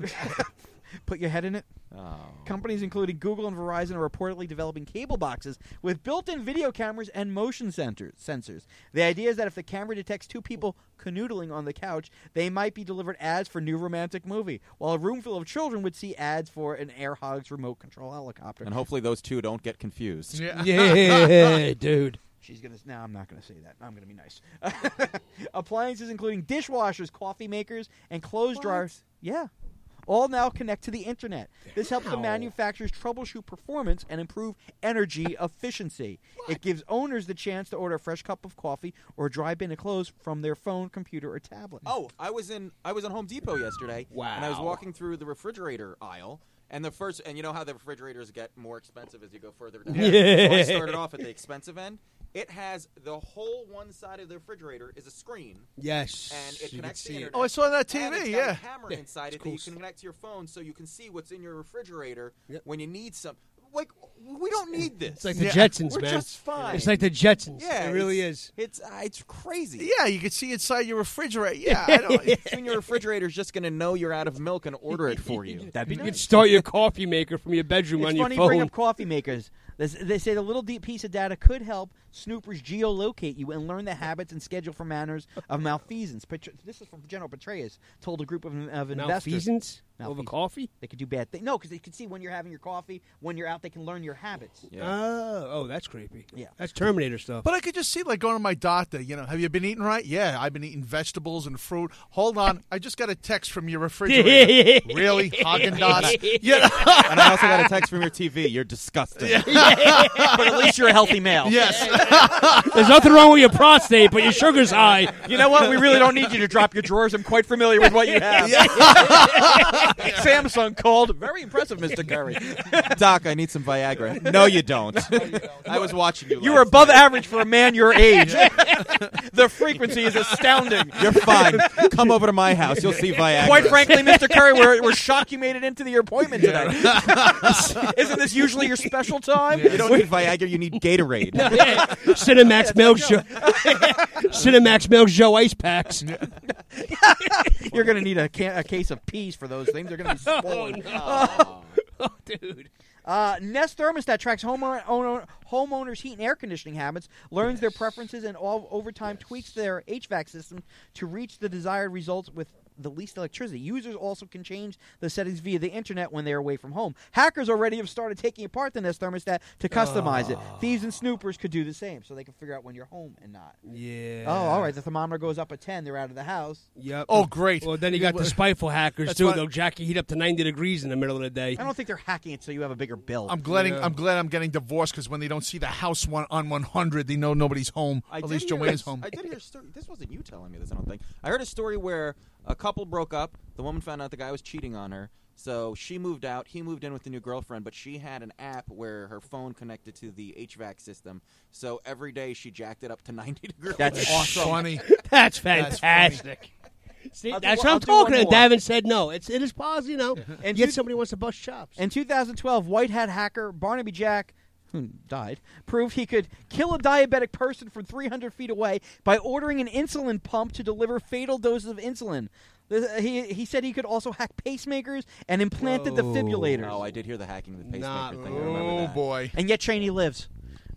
[SPEAKER 3] Put your head in it.
[SPEAKER 1] Oh.
[SPEAKER 3] Companies including Google and Verizon are reportedly developing cable boxes with built-in video cameras and motion sensors. sensors. The idea is that if the camera detects two people canoodling on the couch, they might be delivered ads for new romantic movie, while a room full of children would see ads for an Air Hogs remote control helicopter.
[SPEAKER 1] And hopefully those two don't get confused.
[SPEAKER 5] Yeah.
[SPEAKER 4] Yeah, dude.
[SPEAKER 3] She's gonna. No, I'm not gonna say that. I'm gonna be nice. Appliances including dishwashers, coffee makers, and clothes
[SPEAKER 1] What?
[SPEAKER 3] dryers. Yeah. All now connect to the internet. This helps the
[SPEAKER 4] Wow.
[SPEAKER 3] manufacturers troubleshoot performance and improve energy efficiency. It gives owners the chance to order a fresh cup of coffee or a dry bin of clothes from their phone, computer, or tablet.
[SPEAKER 1] Oh, I was in I was in Home Depot yesterday. And I was
[SPEAKER 4] Wow.
[SPEAKER 1] walking through the refrigerator aisle, and the first and you know how the refrigerators get more expensive as you go further down.
[SPEAKER 4] Yeah.
[SPEAKER 1] So I started off at the expensive end. It has the whole one side of the refrigerator is a screen,
[SPEAKER 4] Yes.
[SPEAKER 1] and it
[SPEAKER 4] You can
[SPEAKER 1] connects to
[SPEAKER 4] see
[SPEAKER 1] the
[SPEAKER 4] it.
[SPEAKER 1] internet.
[SPEAKER 5] Oh, I saw that T
[SPEAKER 1] And it's
[SPEAKER 5] V,
[SPEAKER 1] got
[SPEAKER 5] yeah.
[SPEAKER 1] a camera
[SPEAKER 4] Yeah,
[SPEAKER 1] inside
[SPEAKER 4] it's
[SPEAKER 1] it
[SPEAKER 4] cool.
[SPEAKER 1] that you can connect to your phone, so you can see what's in your refrigerator
[SPEAKER 4] Yep.
[SPEAKER 1] when you need some. Like we don't need this.
[SPEAKER 4] It's like the
[SPEAKER 5] Yeah.
[SPEAKER 4] Jetsons,
[SPEAKER 1] We're
[SPEAKER 4] man.
[SPEAKER 1] just fine.
[SPEAKER 4] It's like the Jetsons.
[SPEAKER 1] yeah,
[SPEAKER 4] it really
[SPEAKER 1] it's-
[SPEAKER 4] is.
[SPEAKER 1] It's uh, it's crazy.
[SPEAKER 5] Yeah, you can see inside your refrigerator. Yeah, I don't.
[SPEAKER 1] Soon your refrigerator's just going to know you're out of milk and order it for you.
[SPEAKER 3] That'd be
[SPEAKER 4] You
[SPEAKER 3] nice.
[SPEAKER 4] can start your coffee maker from your bedroom
[SPEAKER 3] It's
[SPEAKER 4] on your
[SPEAKER 3] funny you bring
[SPEAKER 4] phone.
[SPEAKER 3] up coffee makers. This, they say the little deep piece of data could help snoopers geolocate you and learn the habits and schedule for manners of malfeasance. Petr- This is from General Petraeus, told a group of, of investors.
[SPEAKER 4] Malfeasance over
[SPEAKER 3] Malfeasance.
[SPEAKER 4] coffee.
[SPEAKER 3] They could do bad things. No, because they can see when you're having your coffee. When you're out, they can learn your habits.
[SPEAKER 1] Yeah.
[SPEAKER 4] Oh, oh, that's creepy.
[SPEAKER 3] Yeah.
[SPEAKER 4] That's Terminator stuff.
[SPEAKER 5] But I could just see, like, going to my doctor, you know, have you been eating right? Yeah, I've been eating vegetables and fruit. Hold on, I just got a text from your refrigerator. Really? Haagen-Dazs? Yeah.
[SPEAKER 1] And I also got a text from your T V. You're disgusting.
[SPEAKER 3] But at least you're a healthy male.
[SPEAKER 5] Yes.
[SPEAKER 4] There's nothing wrong with your prostate, but your sugar's high.
[SPEAKER 3] You know what? We really don't need you to drop your drawers. I'm quite familiar with what you have. Samsung called. Very impressive, Mister Curry.
[SPEAKER 1] Doc, I need some Viagra. No, you don't. I was watching you.
[SPEAKER 3] You
[SPEAKER 1] last
[SPEAKER 3] are above
[SPEAKER 1] night.
[SPEAKER 3] average for a man your age. The frequency is astounding.
[SPEAKER 1] You're fine. Come over to my house. You'll see Viagra.
[SPEAKER 3] Quite frankly, Mister Curry, we're, we're shocked you made it into your appointment today. Isn't this usually your special time?
[SPEAKER 1] You don't need Viagra. You need Gatorade.
[SPEAKER 4] Cinemax Milk Joe. Cinemax Milk Joe ice packs.
[SPEAKER 3] You're going to need a, ca- a case of peas for those things.
[SPEAKER 1] things are going to be spoiled.
[SPEAKER 4] Oh, dude.
[SPEAKER 3] Uh, Nest Thermostat tracks homeowner, owner, homeowners' heat and air conditioning habits, learns their preferences, and all over time tweaks their H V A C system to reach the desired results with the least electricity. Users also can change the settings via the internet when they're away from home. Hackers already have started taking apart the Nest Thermostat to customize it. Thieves and snoopers could do the same, so they can figure out when you're home and not.
[SPEAKER 4] Yeah.
[SPEAKER 3] Oh, all right. The thermometer goes up at ten. They're out of the house.
[SPEAKER 4] Yep.
[SPEAKER 5] Oh, great.
[SPEAKER 4] Well, then you got the spiteful hackers,
[SPEAKER 5] That's
[SPEAKER 4] too.
[SPEAKER 5] what-
[SPEAKER 4] They'll jack your heat up to ninety degrees in the middle of the day.
[SPEAKER 3] I don't think they're hacking it so you have a bigger bill.
[SPEAKER 5] I'm glad.
[SPEAKER 4] Yeah.
[SPEAKER 5] I'm glad I'm getting divorced because when they don't see the house one on one hundred, they know nobody's home.
[SPEAKER 1] I
[SPEAKER 5] At
[SPEAKER 1] did
[SPEAKER 5] least
[SPEAKER 1] hear
[SPEAKER 5] Joanne's
[SPEAKER 1] a-
[SPEAKER 5] home.
[SPEAKER 1] I did hear a story. This wasn't you telling me this, I don't think. I heard a story where a couple broke up. The woman found out the guy was cheating on her. So she moved out. He moved in with the new girlfriend, but she had an app where her phone connected to the H V A C system. So every day she jacked it up to ninety degrees.
[SPEAKER 3] That's awesome.
[SPEAKER 5] Funny.
[SPEAKER 4] That's
[SPEAKER 5] That's
[SPEAKER 4] fantastic. See,
[SPEAKER 3] I'll do
[SPEAKER 4] that's
[SPEAKER 3] one-
[SPEAKER 4] what I'm
[SPEAKER 3] I'll do one
[SPEAKER 4] talking about.
[SPEAKER 3] more.
[SPEAKER 4] Davin said no. It's it is possible, you know.
[SPEAKER 3] And
[SPEAKER 4] Get
[SPEAKER 3] you-
[SPEAKER 4] somebody who wants to bust chops.
[SPEAKER 3] In two thousand twelve, white hat hacker Barnaby Jack, who died, proved he could kill a diabetic person from three hundred feet away by ordering an insulin pump to deliver fatal doses of insulin. The- He, he said he could also hack pacemakers and implanted
[SPEAKER 4] Whoa.
[SPEAKER 3] defibrillators.
[SPEAKER 1] Oh, I did hear the hacking the pacemaker
[SPEAKER 4] Nah.
[SPEAKER 1] thing. I remember
[SPEAKER 5] Oh
[SPEAKER 1] that.
[SPEAKER 5] boy.
[SPEAKER 3] And yet Cheney lives.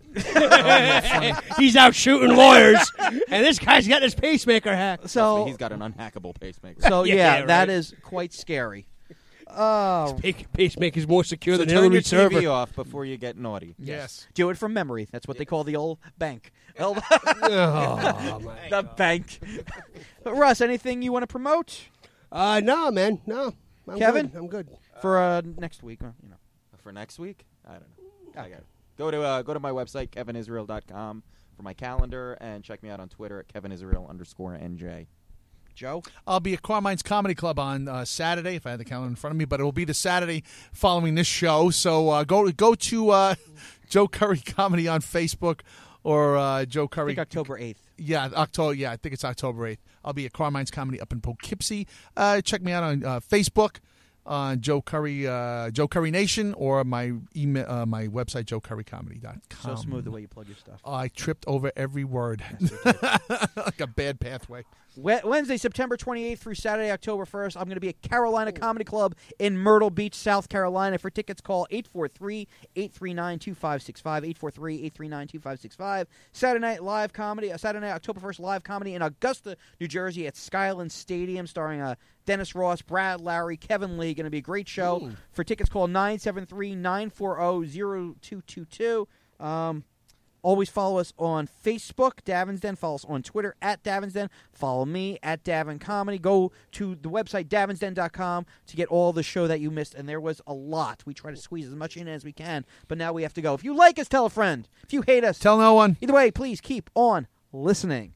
[SPEAKER 4] He's out shooting lawyers, and this guy's got his pacemaker hacked.
[SPEAKER 1] Trust
[SPEAKER 3] So,
[SPEAKER 1] me, he's got an unhackable pacemaker.
[SPEAKER 3] so
[SPEAKER 4] Yeah,
[SPEAKER 3] yeah,
[SPEAKER 4] right.
[SPEAKER 3] that is quite scary. Oh,
[SPEAKER 4] Pa- Pacemaker's more secure
[SPEAKER 1] So
[SPEAKER 4] than
[SPEAKER 1] turn
[SPEAKER 4] Hillary
[SPEAKER 1] your T V
[SPEAKER 4] server.
[SPEAKER 1] off before you get naughty.
[SPEAKER 5] Yes.
[SPEAKER 3] do it from memory. That's what they call the old bank.
[SPEAKER 4] Oh, my.
[SPEAKER 3] The bank. But Russ, anything you want to promote
[SPEAKER 4] Uh, no, man, no. I'm
[SPEAKER 3] Kevin?
[SPEAKER 4] good. I'm good.
[SPEAKER 3] for uh, next week? Well, you know.
[SPEAKER 1] For next week? I don't know. I got it. Go to uh, go to my website kevin israel dot com for my calendar and check me out on Twitter at kevin israel underscore N J.
[SPEAKER 3] Joe?
[SPEAKER 5] I'll be at Carmine's Comedy Club on uh, Saturday, if I had the calendar in front of me, but it will be the Saturday following this show. So uh, go go to uh, Joe Curry Comedy on Facebook or uh, Joe
[SPEAKER 3] I
[SPEAKER 5] Curry.
[SPEAKER 3] think October eighth.
[SPEAKER 5] Yeah, October. Yeah, I think it's October eighth. I'll be at Carmine's Comedy up in Poughkeepsie. Uh, check me out on uh, Facebook, on Joe Curry, uh, Joe Curry Nation, or my email, uh, my website, joe curry comedy dot com.
[SPEAKER 3] So smooth the way you plug your stuff.
[SPEAKER 5] I tripped over every word like a bad pathway.
[SPEAKER 3] We- Wednesday, September twenty-eighth through Saturday, October first, I'm going to be at Carolina Comedy Club in Myrtle Beach, South Carolina. For tickets, call eight four three, eight three nine, two five six five, eight four three, eight three nine, two five six five. Saturday night live comedy, uh, Saturday night, October first, live comedy in Augusta, New Jersey at Skyland Stadium, starring uh, Dennis Ross, Brad Larry, Kevin Lee. Going to be a great show.
[SPEAKER 4] Ooh.
[SPEAKER 3] For tickets, call nine seven three, nine four zero, zero two two two. Um... Always follow us on Facebook, Davin's Den. Follow us on Twitter, at Davin's Den. Follow me, at Davin Comedy. Go to the website, davins den dot com, to get all the show that you missed. And there was a lot. We try to squeeze as much in as we can, but now we have to go. If you like us, tell a friend. If you hate us,
[SPEAKER 5] Tell no one.
[SPEAKER 3] either way, please keep on listening.